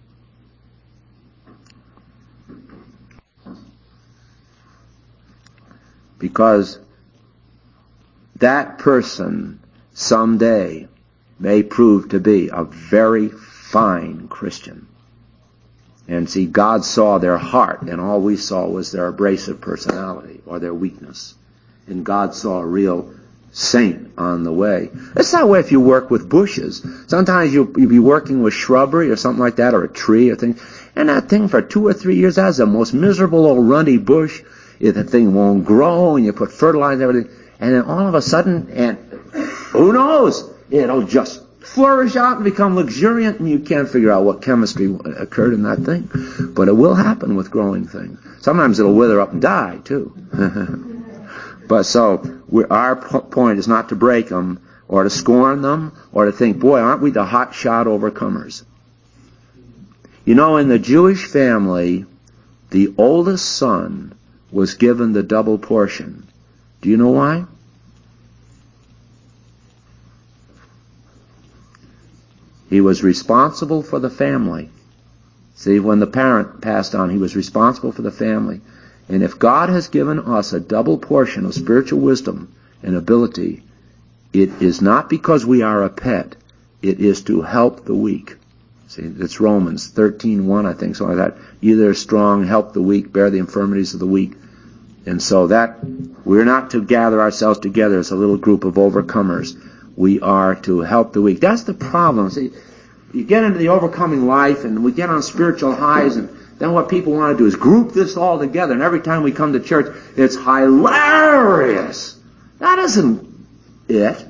Because that person someday may prove to be a very fine Christian. And see, God saw their heart, and all we saw was their abrasive personality or their weakness. And God saw a real saint on the way. It's that way if you work with bushes. Sometimes you'll be working with shrubbery or something like that, or a tree or thing, and that thing for 2 or 3 years, that's the most miserable old runty bush. The thing won't grow, and you put fertilizer and everything, and then all of a sudden, and who knows, it'll just flourish out and become luxuriant, and you can't figure out what chemistry occurred in that thing. But it will happen with growing things. Sometimes it'll wither up and die, too. But so, our point is not to break them, or to scorn them, or to think, boy, aren't we the hot-shot overcomers? You know, in the Jewish family, the oldest son was given the double portion. Do you know why? He was responsible for the family. See, when the parent passed on, he was responsible for the family. And if God has given us a double portion of spiritual wisdom and ability, it is not because we are a pet. It is to help the weak. See, it's Romans 13:1, I think, something like that. Either strong, help the weak, bear the infirmities of the weak. And so that, we're not to gather ourselves together as a little group of overcomers. We are to help the weak. That's the problem. See, you get into the overcoming life, and we get on spiritual highs, and then what people want to do is group this all together. And every time we come to church, it's hilarious. That isn't it.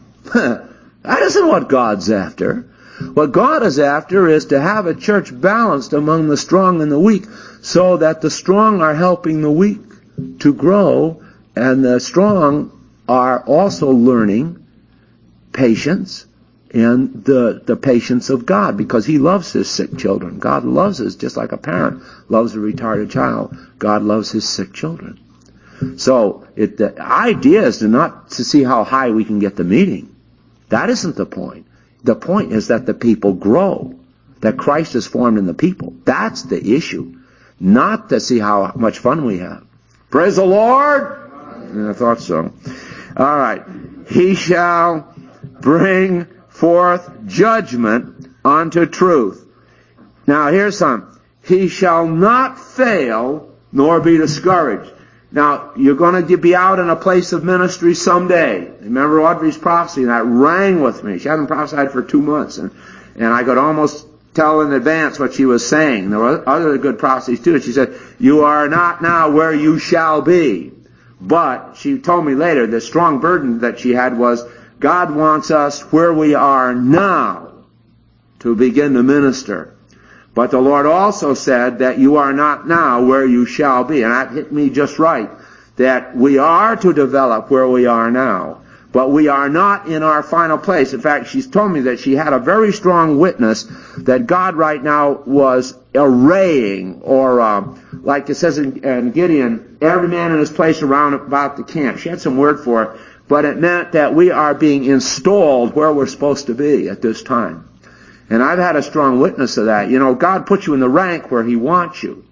That isn't what God's after. What God is after is to have a church balanced among the strong and the weak, so that the strong are helping the weak to grow, and the strong are also learning patience and the patience of God, because He loves His sick children. God loves us just like a parent loves a retarded child. God loves His sick children. So the idea is not to see how high we can get the meeting. That isn't the point. The point is that the people grow, that Christ is formed in the people. That's the issue, not to see how much fun we have. Praise the Lord! Yeah, I thought so. All right. He shall bring forth judgment unto truth. Now here's something. He shall not fail nor be discouraged. Now, you're going to be out in a place of ministry someday. Remember Audrey's prophecy, and that rang with me. She hadn't prophesied for 2 months, and I could almost tell in advance what she was saying. There were other good prophecies too. She said, you are not now where you shall be. But she told me later, the strong burden that she had was, God wants us where we are now to begin to minister. But the Lord also said that you are not now where you shall be. And that hit me just right. That we are to develop where we are now. But we are not in our final place. In fact, she's told me that she had a very strong witness that God right now was arraying, or like it says in Gideon, every man in his place around about the camp. She had some word for it. But it meant that we are being installed where we're supposed to be at this time. And I've had a strong witness of that. You know, God puts you in the rank where He wants you.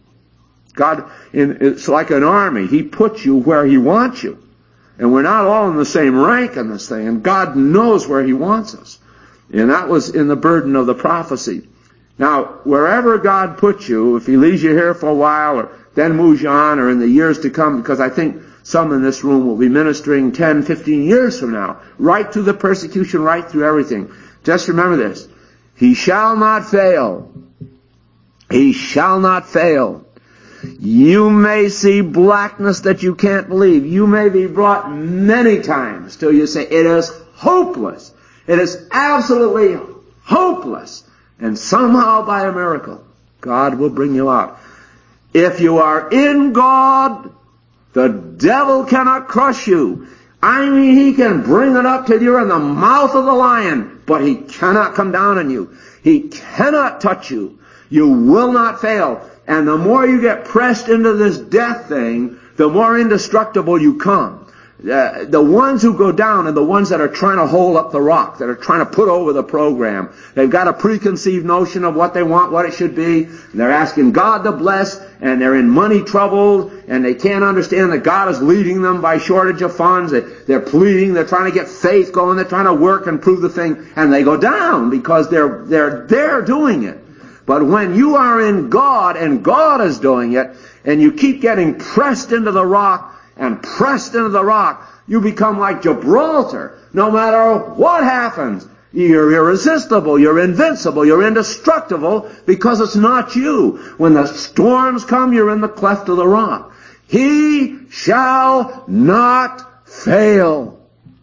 It's like an army. He puts you where He wants you. And we're not all in the same rank in this thing. And God knows where He wants us. And that was in the burden of the prophecy. Now, wherever God puts you, if He leaves you here for a while, or then moves you on, or in the years to come, because I think some in this room will be ministering 10, 15 years from now, right through the persecution, right through everything. Just remember this. He shall not fail. He shall not fail. You may see blackness that you can't believe. You may be brought many times till you say, it is hopeless. It is absolutely hopeless. And somehow by a miracle, God will bring you out. If you are in God, the devil cannot crush you. I mean, he can bring it up till you're in the mouth of the lion, but he cannot come down on you. He cannot touch you. You will not fail. And the more you get pressed into this death thing, the more indestructible you come. The ones who go down are the ones that are trying to hold up the rock, that are trying to put over the program. They've got a preconceived notion of what they want, what it should be. And they're asking God to bless, and they're in money trouble, and they can't understand that God is leading them by shortage of funds. They're pleading, they're trying to get faith going, they're trying to work and prove the thing, and they go down because they're doing it. But when you are in God, and God is doing it, and you keep getting pressed into the rock, and pressed into the rock, you become like Gibraltar. No matter what happens, you're irresistible, you're invincible, you're indestructible, because it's not you. When the storms come, you're in the cleft of the rock. He shall not fail.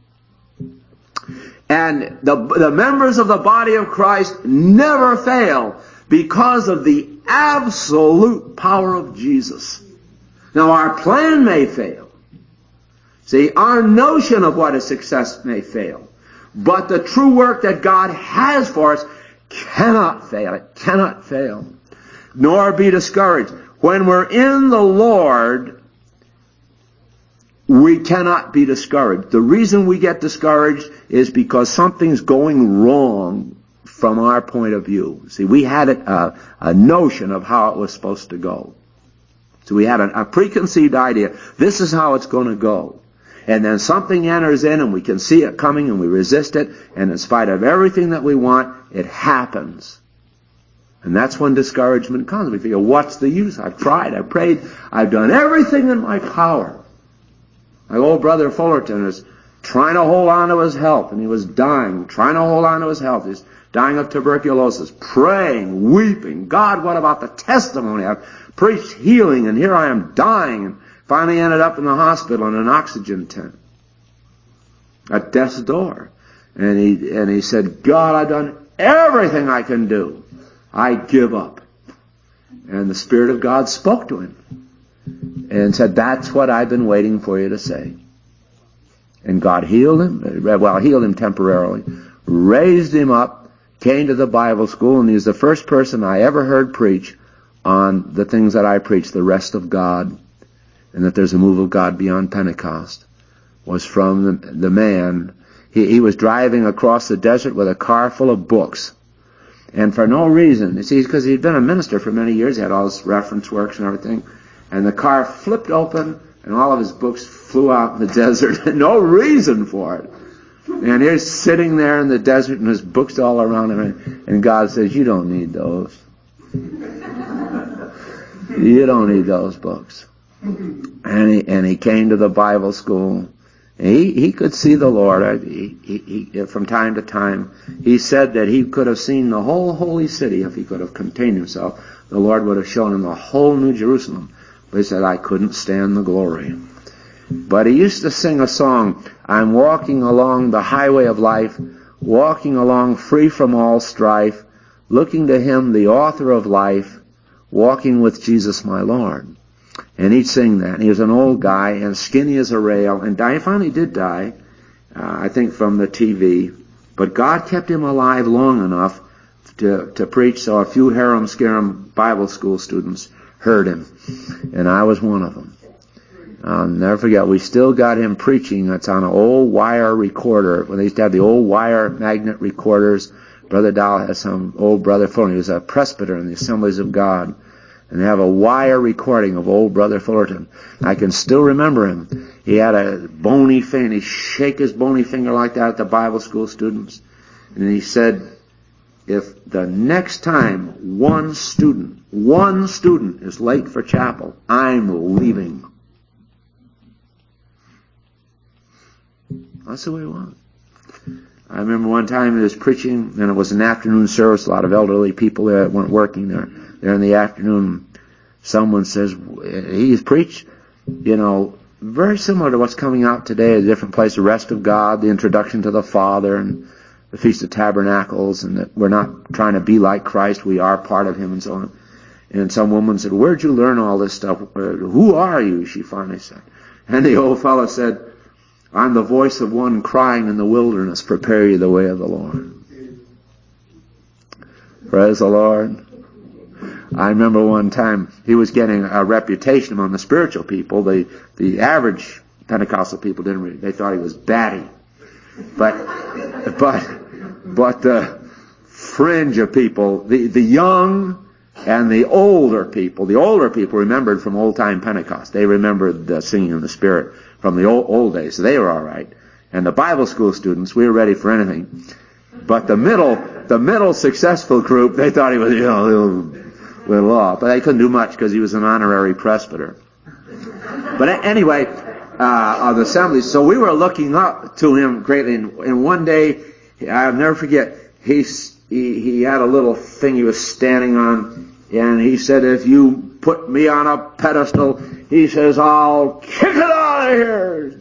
And the members of the body of Christ never fail because of the absolute power of Jesus. Now, our plan may fail. See, our notion of what is success may fail. But the true work that God has for us cannot fail. It cannot fail. Nor be discouraged. When we're in the Lord, we cannot be discouraged. The reason we get discouraged is because something's going wrong from our point of view. See, we had a notion of how it was supposed to go. So we had a preconceived idea. This is how it's going to go. And then something enters in and we can see it coming and we resist it. And in spite of everything that we want, it happens. And that's when discouragement comes. We figure, what's the use? I've tried, I've prayed, I've done everything in my power. My old brother Fullerton is trying to hold on to his health, and he was dying, trying to hold on to his health. He's dying of tuberculosis, praying, weeping. God, what about the testimony? I've preached healing, and here I am dying, and finally ended up in the hospital in an oxygen tent at death's door. And he said, God, I've done everything I can do. I give up. And the Spirit of God spoke to him and said, that's what I've been waiting for you to say. And God healed him, healed him temporarily, raised him up, came to the Bible school, and he's the first person I ever heard preach on the things that I preach, the rest of God, and that there's a move of God beyond Pentecost, was from the man. He was driving across the desert with a car full of books. And for no reason, you see, because he'd been a minister for many years, he had all his reference works and everything, and the car flipped open, and all of his books flew out in the desert. No reason for it. And he's sitting there in the desert, and his books all around him, and God says, you don't need those. You don't need those books. And he came to the Bible school. He could see the Lord. He from time to time, he said that he could have seen the whole holy city if he could have contained himself. The Lord would have shown him the whole New Jerusalem. But he said, I couldn't stand the glory. But he used to sing a song, I'm walking along the highway of life, walking along free from all strife, looking to him, the author of life, walking with Jesus my Lord. And he'd sing that. He was an old guy and skinny as a rail, and he finally did die, I think from the TV. But God kept him alive long enough to preach, so a few harum-scarum Bible school students heard him. And I was one of them. I'll never forget, we still got him preaching. It's on an old wire recorder. When they used to have the old wire magnet recorders, Brother Dow has some old Brother Fullerton. He was a presbyter in the Assemblies of God. And they have a wire recording of old Brother Fullerton. I can still remember him. He had a bony finger. He'd shake his bony finger like that at the Bible school students. And he said, if the next time one student is late for chapel, I'm leaving. That's the way it was. I remember one time he was preaching, and it was an afternoon service, a lot of elderly people there that weren't working there. There in the afternoon, someone says, he's preached, very similar to what's coming out today at a different place, the rest of God, the introduction to the Father, and the Feast of Tabernacles, and that we're not trying to be like Christ, we are part of him, and so on. And some woman said, where'd you learn all this stuff? Who are you? She finally said. And the old fellow said, I'm the voice of one crying in the wilderness, prepare you the way of the Lord. Praise the Lord. I remember one time he was getting a reputation among the spiritual people. The average Pentecostal people they thought he was batty. But the fringe of people, the young and the older people remembered from old time Pentecost. They remembered the singing in the Spirit from the old days, so they were all right. And the Bible school students, we were ready for anything. But the middle successful group, they thought he was, a little off. But they couldn't do much because he was an honorary presbyter. But anyway, of the assembly. So we were looking up to him greatly. And one day, I'll never forget, he had a little thing he was standing on, and he said, if you put me on a pedestal, he says, I'll kick it out of here.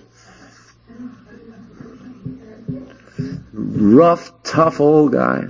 Rough, tough old guy.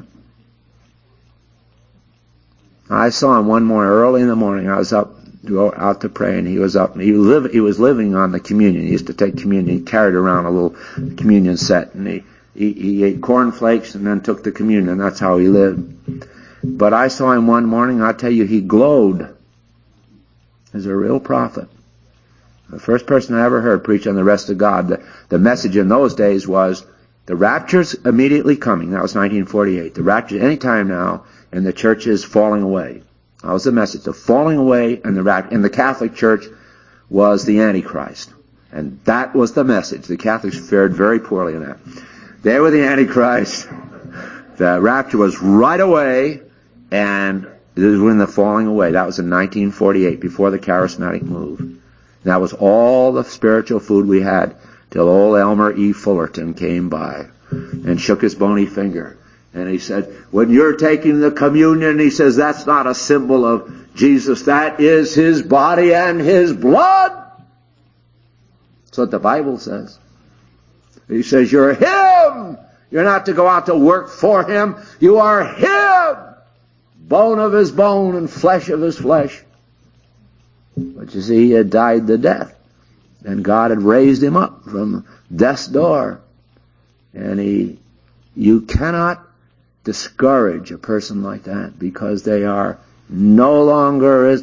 I saw him one morning, early in the morning. I was out to pray, and he was up. He was living on the communion. He used to take communion. He carried around a little communion set, and he ate cornflakes and then took the communion. That's how he lived. But I saw him one morning. I tell you, he glowed as a real prophet. The first person I ever heard preach on the rest of God. The message in those days was, the rapture's immediately coming. That was 1948. The rapture any time now, and the church is falling away. That was the message. The falling away and the rapture. And the Catholic Church was the Antichrist. And that was the message. The Catholics fared very poorly in that. They were the Antichrist. The rapture was right away, and this was when the falling away. That was in 1948, before the charismatic move. And that was all the spiritual food we had, till old Elmer E. Fullerton came by and shook his bony finger. And he said, when you're taking the communion, he says, that's not a symbol of Jesus. That is his body and his blood. That's what the Bible says. He says, you're him. You're not to go out to work for him. You are him. Bone of his bone and flesh of his flesh. But you see, he had died the death. And God had raised him up from death's door. And you cannot discourage a person like that, because they are no longer,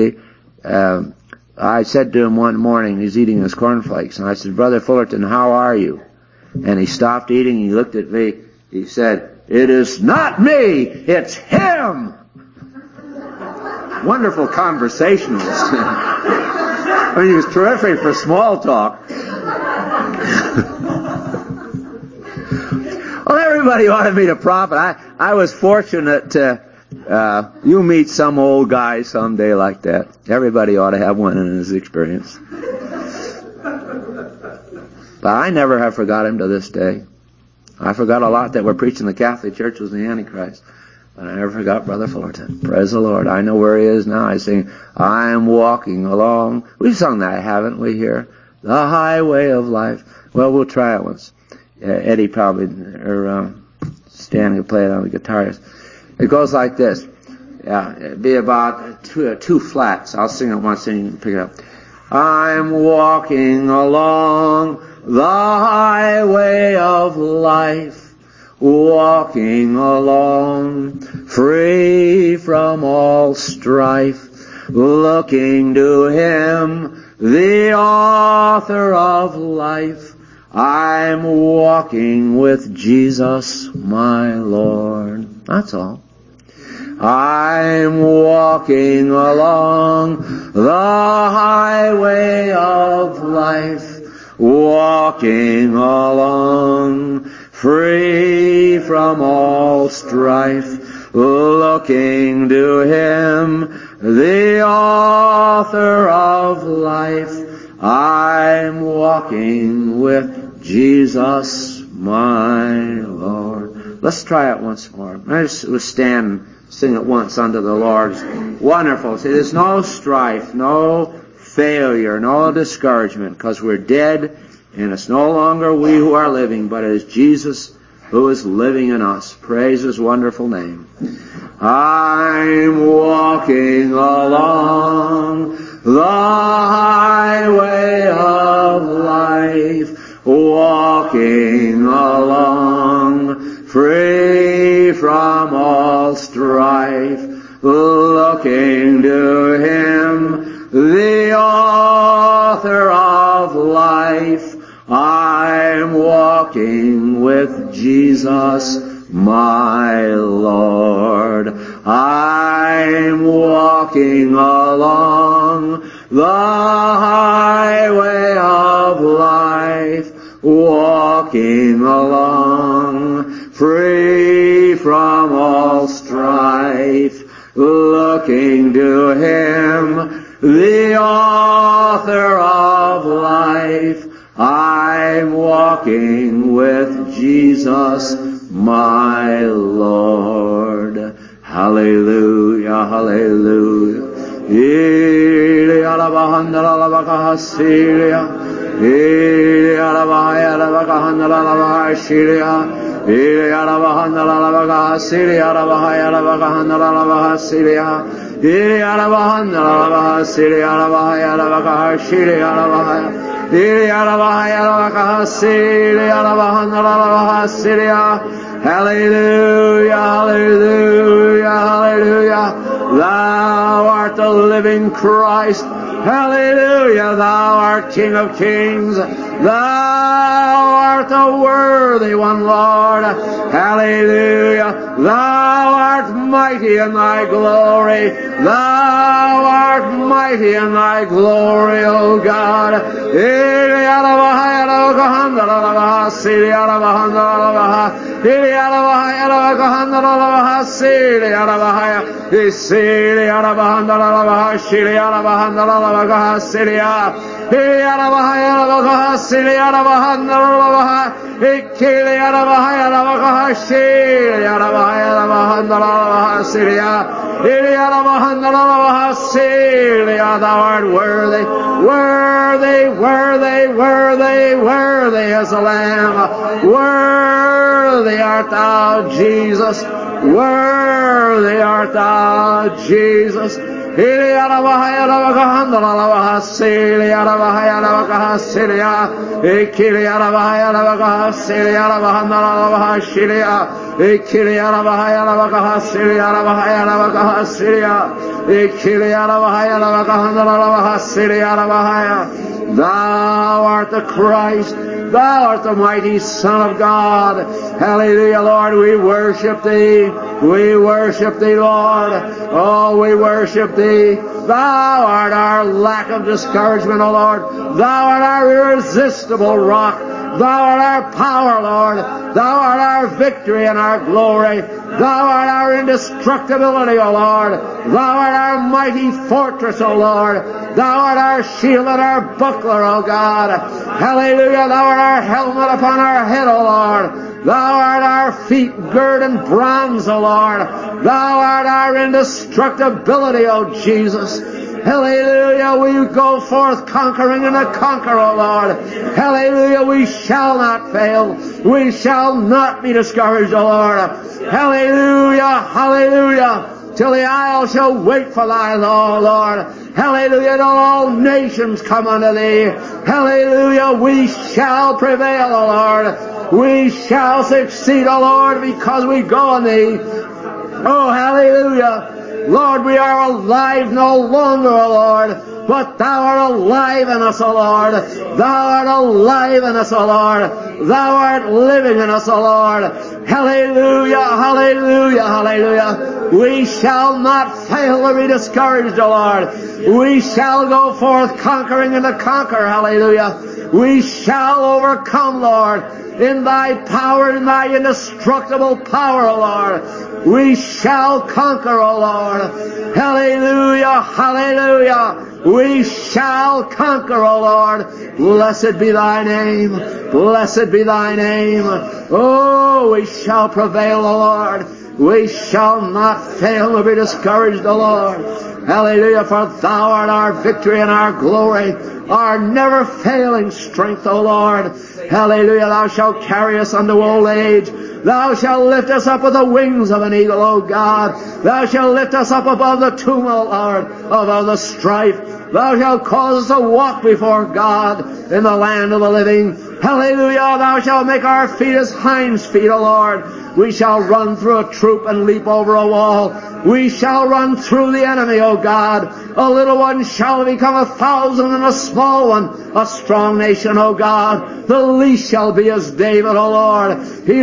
I said to him one morning, he's eating his cornflakes, and I said, Brother Fullerton, how are you? And he stopped eating, he looked at me, he said, it is not me, it's him! Wonderful conversationalist. I mean, he was terrific for small talk. Well, everybody ought to meet a prophet. I was fortunate to, you meet some old guy someday like that. Everybody ought to have one in his experience. But I never have forgot him to this day. I forgot a lot that were preaching the Catholic Church was the Antichrist. But I never forgot Brother Fullerton. Praise the Lord. I know where he is now. I sing, I'm walking along. We've sung that, haven't we, here? The highway of life. Well, we'll try it once. Eddie probably, or Stan will play it on the guitar. It goes like this. It'd be about two flats. I'll sing it once and you can pick it up. I'm walking along the highway of life, walking along free from all strife, looking to him, the author of life. I'm walking with Jesus, my Lord. That's all. I'm walking along the highway of life, walking along free from all strife, looking to him, the author of life. I'm walking with Jesus, my Lord. Let's try it once more. Let's stand and sing it once unto the Lord. It's wonderful. See, there's no strife, no failure, no discouragement, because we're dead, and it's no longer we who are living, but it is Jesus who is living in us. Praise his wonderful name. I'm walking along the highway of life, walking along free from all strife, looking to him, the author of life. I'm walking with Jesus, my Lord. I'm walking along the highway of life, walking along free from all strife, looking looking to Him, the author of life. I'm walking with Jesus, my Lord. Hallelujah, hallelujah. Hallelujah, hallelujah, hallelujah. Thou art the living Christ. Hallelujah, Thou art King of kings. Thou art the worthy one, Lord. Hallelujah. Thou art mighty in Thy glory. Thou art mighty in Thy glory, O God. Thou art worthy, worthy, worthy, worthy, worthy as the Lamb. Worthy art Thou, Jesus. Worthy art Thou, Jesus. Thou art the Christ. Thou art the mighty Son of God. Hallelujah, Lord. We worship Thee. We worship Thee, Lord. Oh, we worship Thee. Thou art our lack of discouragement, O Lord. Thou art our irresistible rock. Thou art our power, Lord. Thou art our victory and our glory. Thou art our indestructibility, O Lord. Thou art our mighty fortress, O Lord. Thou art our shield and our buckler, O God. Hallelujah. Thou art our helmet upon our head, O Lord. Thou art our feet girt in bronze, O Lord. Thou art our indestructibility, O Jesus. Hallelujah, we go forth conquering and a conqueror, O Lord. Hallelujah, we shall not fail. We shall not be discouraged, O Lord. Hallelujah, hallelujah, till the isle shall wait for Thy law, Lord. Hallelujah, till all nations come unto Thee. Hallelujah, we shall prevail, O Lord. We shall succeed, O Lord, because we go on Thee. Oh, hallelujah. Lord, we are alive no longer, O Lord, but Thou art alive in us, O Lord. Thou art alive in us, O Lord. Thou art living in us, O Lord. Hallelujah, hallelujah, hallelujah. We shall not fail to be discouraged, O Lord. We shall go forth conquering and to conquer, hallelujah. We shall overcome, Lord, in Thy power, in Thy indestructible power, O Lord. We shall conquer, O Lord. Hallelujah, hallelujah. We shall conquer, O Lord. Blessed be Thy name. Blessed be Thy name. Oh, we shall prevail, O Lord. We shall not fail to be discouraged, O Lord. Hallelujah, for Thou art our victory and our glory, our never-failing strength, O Lord. Hallelujah, Thou shalt carry us unto old age. Thou shalt lift us up with the wings of an eagle, O God. Thou shalt lift us up above the tumult, Lord, above the strife. Thou shalt cause us to walk before God in the land of the living. Hallelujah, Thou shalt make our feet as hinds' feet, O Lord. We shall run through a troop and leap over a wall. We shall run through the enemy, O God. A little one shall become 1,000 and a small one a strong nation, O God. The least shall be as David, O Lord.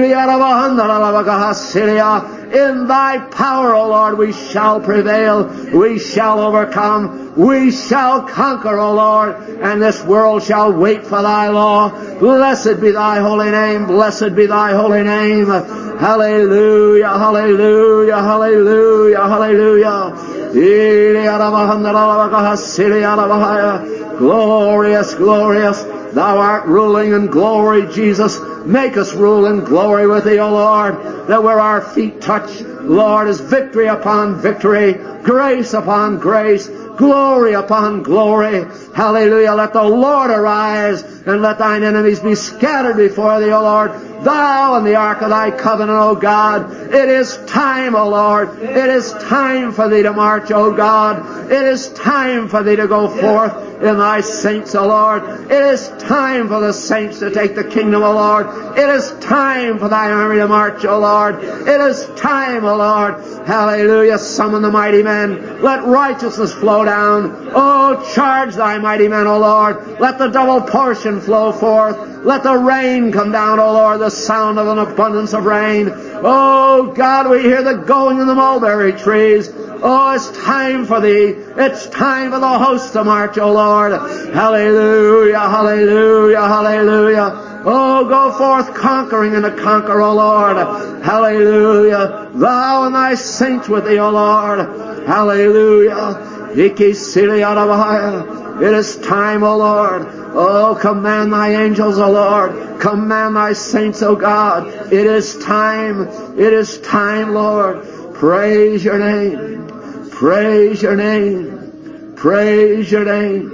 In Thy power, O Lord, we shall prevail. We shall overcome. We shall conquer, O Lord. And this world shall wait for Thy law. Blessed be Thy holy name. Blessed be Thy holy name. Hallelujah, hallelujah, hallelujah, hallelujah. Glorious, glorious. Thou art ruling in glory, Jesus. Make us rule in glory with Thee, O Lord, that where our feet touch, Lord, is victory upon victory, grace upon grace, glory upon glory. Hallelujah. Let the Lord arise, and let Thine enemies be scattered before Thee, O Lord. Thou and the ark of Thy covenant, O God. It is time, O Lord. It is time for Thee to march, O God. It is time for Thee to go forth in Thy saints, O Lord. It is time for the saints to take the kingdom, O Lord. It is time for Thy army to march, O Lord. It is time, O Lord. Hallelujah. Summon the mighty men. Let righteousness flow down. Oh, charge Thy mighty men, O Lord. Let the double portion flow forth. Let the rain come down, O Lord, the sound of an abundance of rain. Oh, God, we hear the going of the mulberry trees. Oh, it's time for Thee. It's time for the host to march, O Lord. Hallelujah, hallelujah, hallelujah. Oh, go forth conquering and to conquer, O Lord. Hallelujah. Thou and Thy saints with Thee, O Lord. Hallelujah. It is time, O Lord. Oh, command Thy angels, O Lord. Command Thy saints, O God. It is time. It is time, Lord. Praise Your name. Praise Your name. Praise Your name.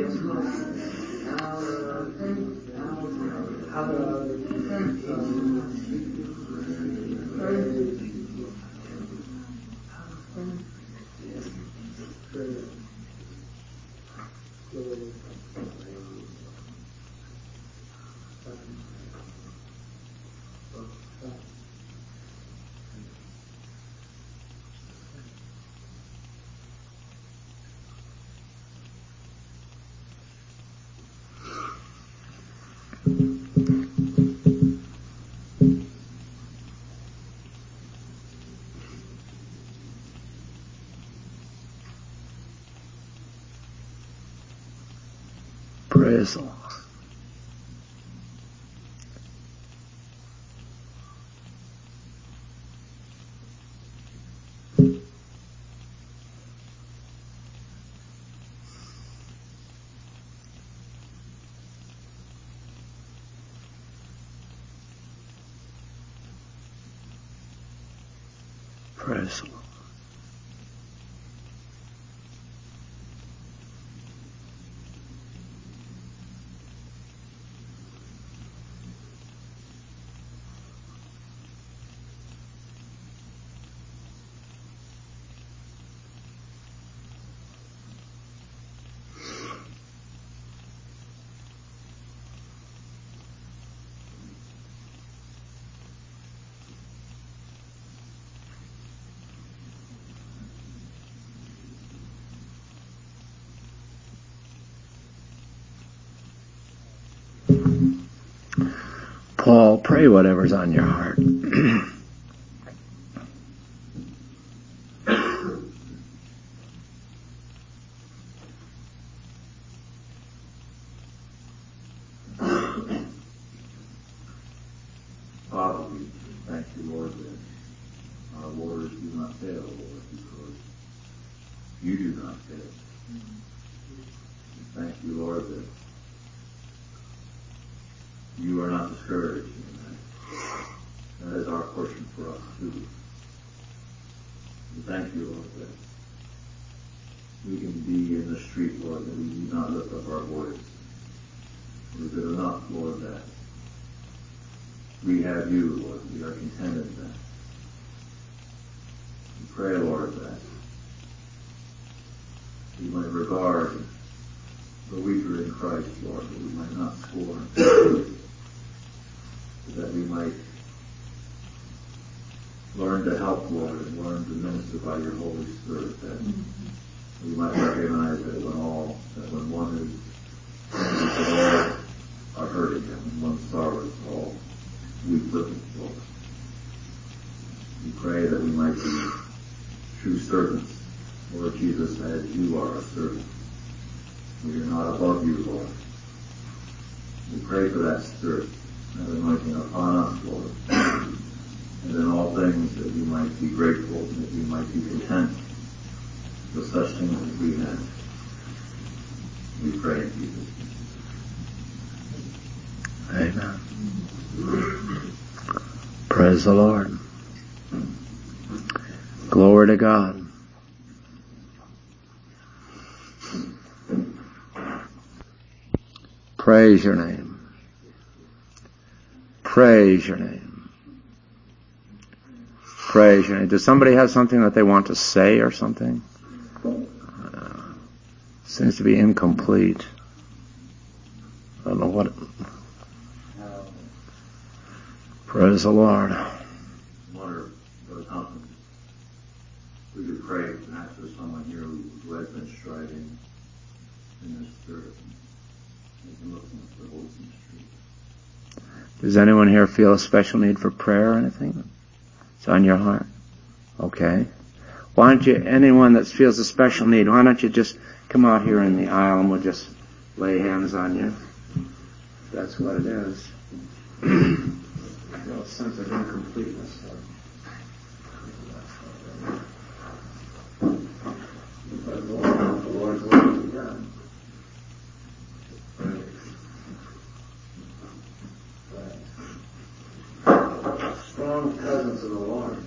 Praise the Lord. Praise the Lord. Paul, pray whatever's on your heart. Father, we thank You, Lord, that our words do not fail, Lord, because You do not fail. We thank You, Lord, that You are not discouraged, and that is our portion for us, too. We thank You, Lord, that we can be in the street, Lord, that we do not lift up our voice. Is it enough, Lord, that we have You, Lord? We are contented in that. We pray, Lord, that we might regard the weaker in Christ, Lord, that we might not scorn, that we might learn to help, Lord, and learn to minister by Your Holy Spirit, that we might recognize that when one is all are hurting, and when one sorrows, all we perfect, Lord. We pray that we might be true servants, Lord Jesus, as You are a servant. We are not above You, Lord. We pray for that Spirit, that anointing upon us, Lord. And in all things that we might be grateful, that we might be content, with such things as we have. We pray in Jesus' name. Amen. Praise the Lord. Glory to God. Praise your name. Praise your name. Praise your name. Does somebody have something that they want to say or something? Seems to be incomplete. I don't know what. Praise the Lord. I wonder, Brother Thompson, we could pray perhaps for someone here who has been striving in their spirit and looking for the voice in the street. Does anyone here feel a special need for prayer or anything? It's on your heart? Okay. Why don't you, anyone that feels a special need, why don't you just come out here in the aisle and we'll just lay hands on you. That's what it is. A sense of incompleteness. But the Lord's will be done. Strong presence of the Lord.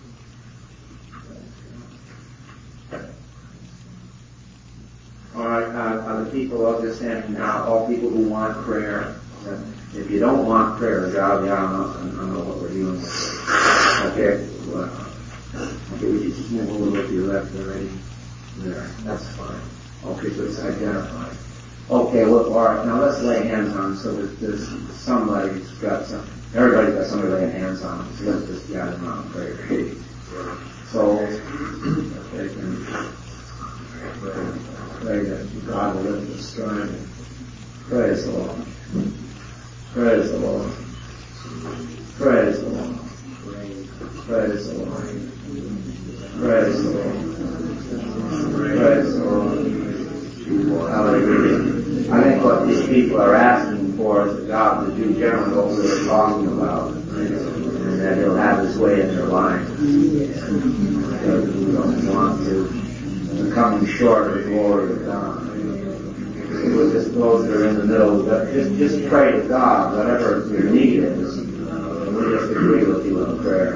All right, are the people all just standing now? All people who want prayer. If you don't want prayer, God, I don't know what we're dealing with. Okay, we just move a little bit to your left already. There, that's fine. Okay, so it's identified. Okay, look, all right, now let's lay hands on so that there's somebody's got some. Everybody's got somebody laying hands on them. So let's just gather around and pray. So, okay, pray that God will lift the strength. Praise the Lord. Praise the Lord. Praise the Lord. Praise the Lord. Praise the Lord. Praise the Lord. Hallelujah. I think what these people are asking for is that God to do generally what we were talking about, and that He'll have His way in their lives. Because we don't want to come short of the glory of God. We'll just those that are in the middle, just pray to God, whatever your need is, and we'll just agree with you in prayer.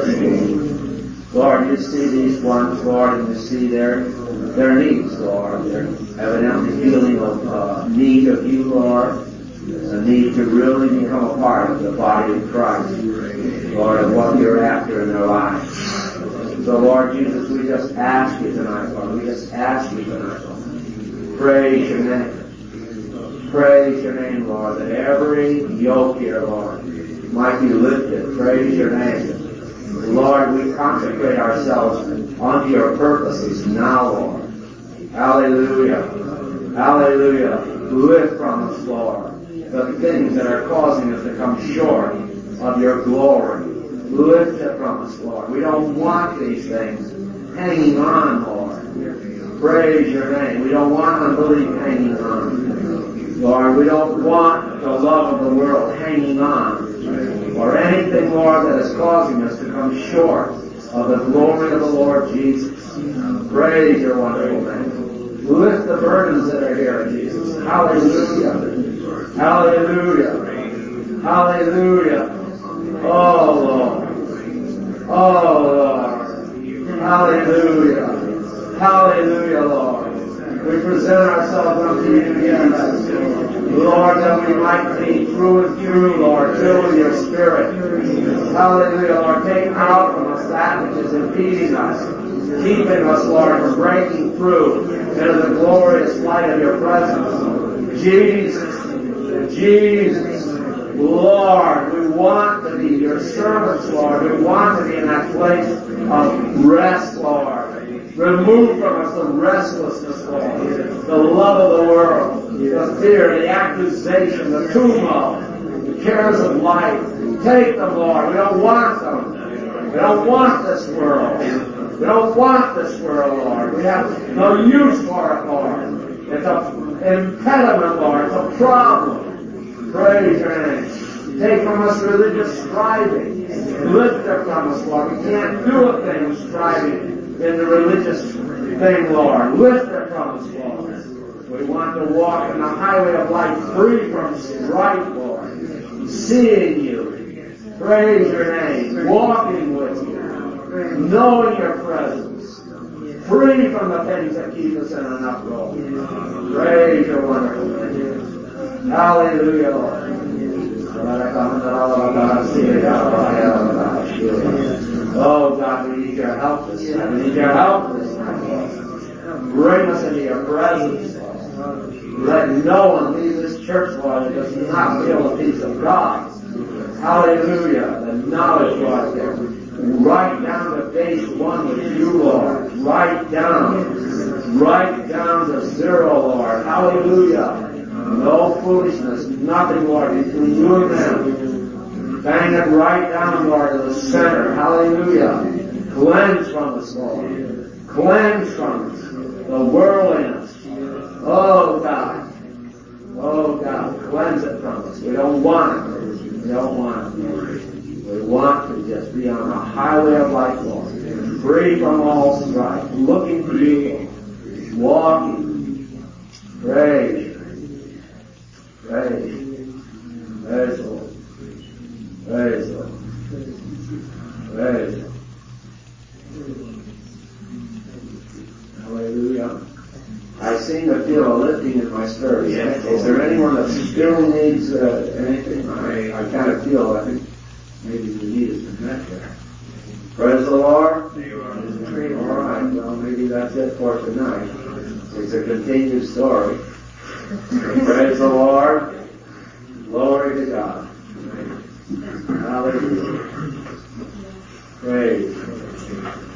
Lord, you see these ones, Lord, and you see their needs, Lord. They're evidently feeling of need of you, Lord, a need to really become a part of the body of Christ, Lord, of what you're after in their lives. So, Lord Jesus, we just ask you tonight, Lord. We just ask you tonight, Lord. Praise your name. Praise your name, Lord, that every yoke here, Lord, might be lifted. Praise your name. Lord, we consecrate ourselves unto your purposes now, Lord. Hallelujah. Hallelujah. Lift from us, Lord, the things that are causing us to come short of your glory. Lift it from us, Lord. We don't want these things hanging on, Lord. Praise your name. We don't want unbelief hanging on. Lord, we don't want the love of the world hanging on. Or anything, Lord, that is causing us to come short of the glory of the Lord Jesus. Praise your wonderful name. Lift the burdens that are here, Jesus. Hallelujah. Hallelujah. Hallelujah. Oh, Lord. Oh, Lord. Hallelujah. Hallelujah, Lord. We present ourselves unto you again, Lord, that we might be through and through, Lord, filled with your Spirit. Hallelujah, Lord. Take out from us that which is impeding us, keeping us, Lord, from breaking through into the glorious light of your presence. Jesus, Jesus, Lord, we want to be your servants, Lord. We want to be in that place of rest, Lord. Remove from us the restlessness, Lord, the love of the world, the fear, the accusation, the tumult, the cares of life. Take them, Lord. We don't want them. We don't want this world. We don't want this world, Lord. We have no use for it, Lord. It's an impediment, Lord. It's a problem. Praise your name. Take from us religious striving. Lift it from us, Lord. We can't do a thing striving in the religious thing, Lord. Lift it from us, Lord. We want to walk in the highway of life, free from strife, Lord. Seeing you. Praise your name. Walking with you. Knowing your presence. Free from the things that keep us in an uproar. Praise your wonderful name. Hallelujah, Lord. Oh God, we need your help this time. We need your help this time, Lord. Bring us into your presence, Lord. Let no one leave this church, Lord, that does not feel the peace of God. Hallelujah. The knowledge, Lord, that right down to base one with you, Lord. Right down to zero, Lord. Hallelujah. No foolishness, nothing, Lord, between you and them. Bang it right down, Lord, to the center. Hallelujah. Cleanse from us, Lord. Cleanse from us the worldliness. Oh, God. Oh, God. Cleanse it from us. We don't want it. We don't want it. We want to just be on the highway of life, Lord. Free from all strife. Looking to you. Walking. Praise. Praise. Praise the Lord. Praise the Lord. Praise the Lord. Hallelujah. I seem to feel a lifting in my spirit. Is there anyone that still needs anything? I kind of feel, I think maybe the need has been met there. Praise the Lord. All right, well, maybe that's it for tonight. It's a continued story. Praise the Lord. Glory to God. Hallelujah. Praise.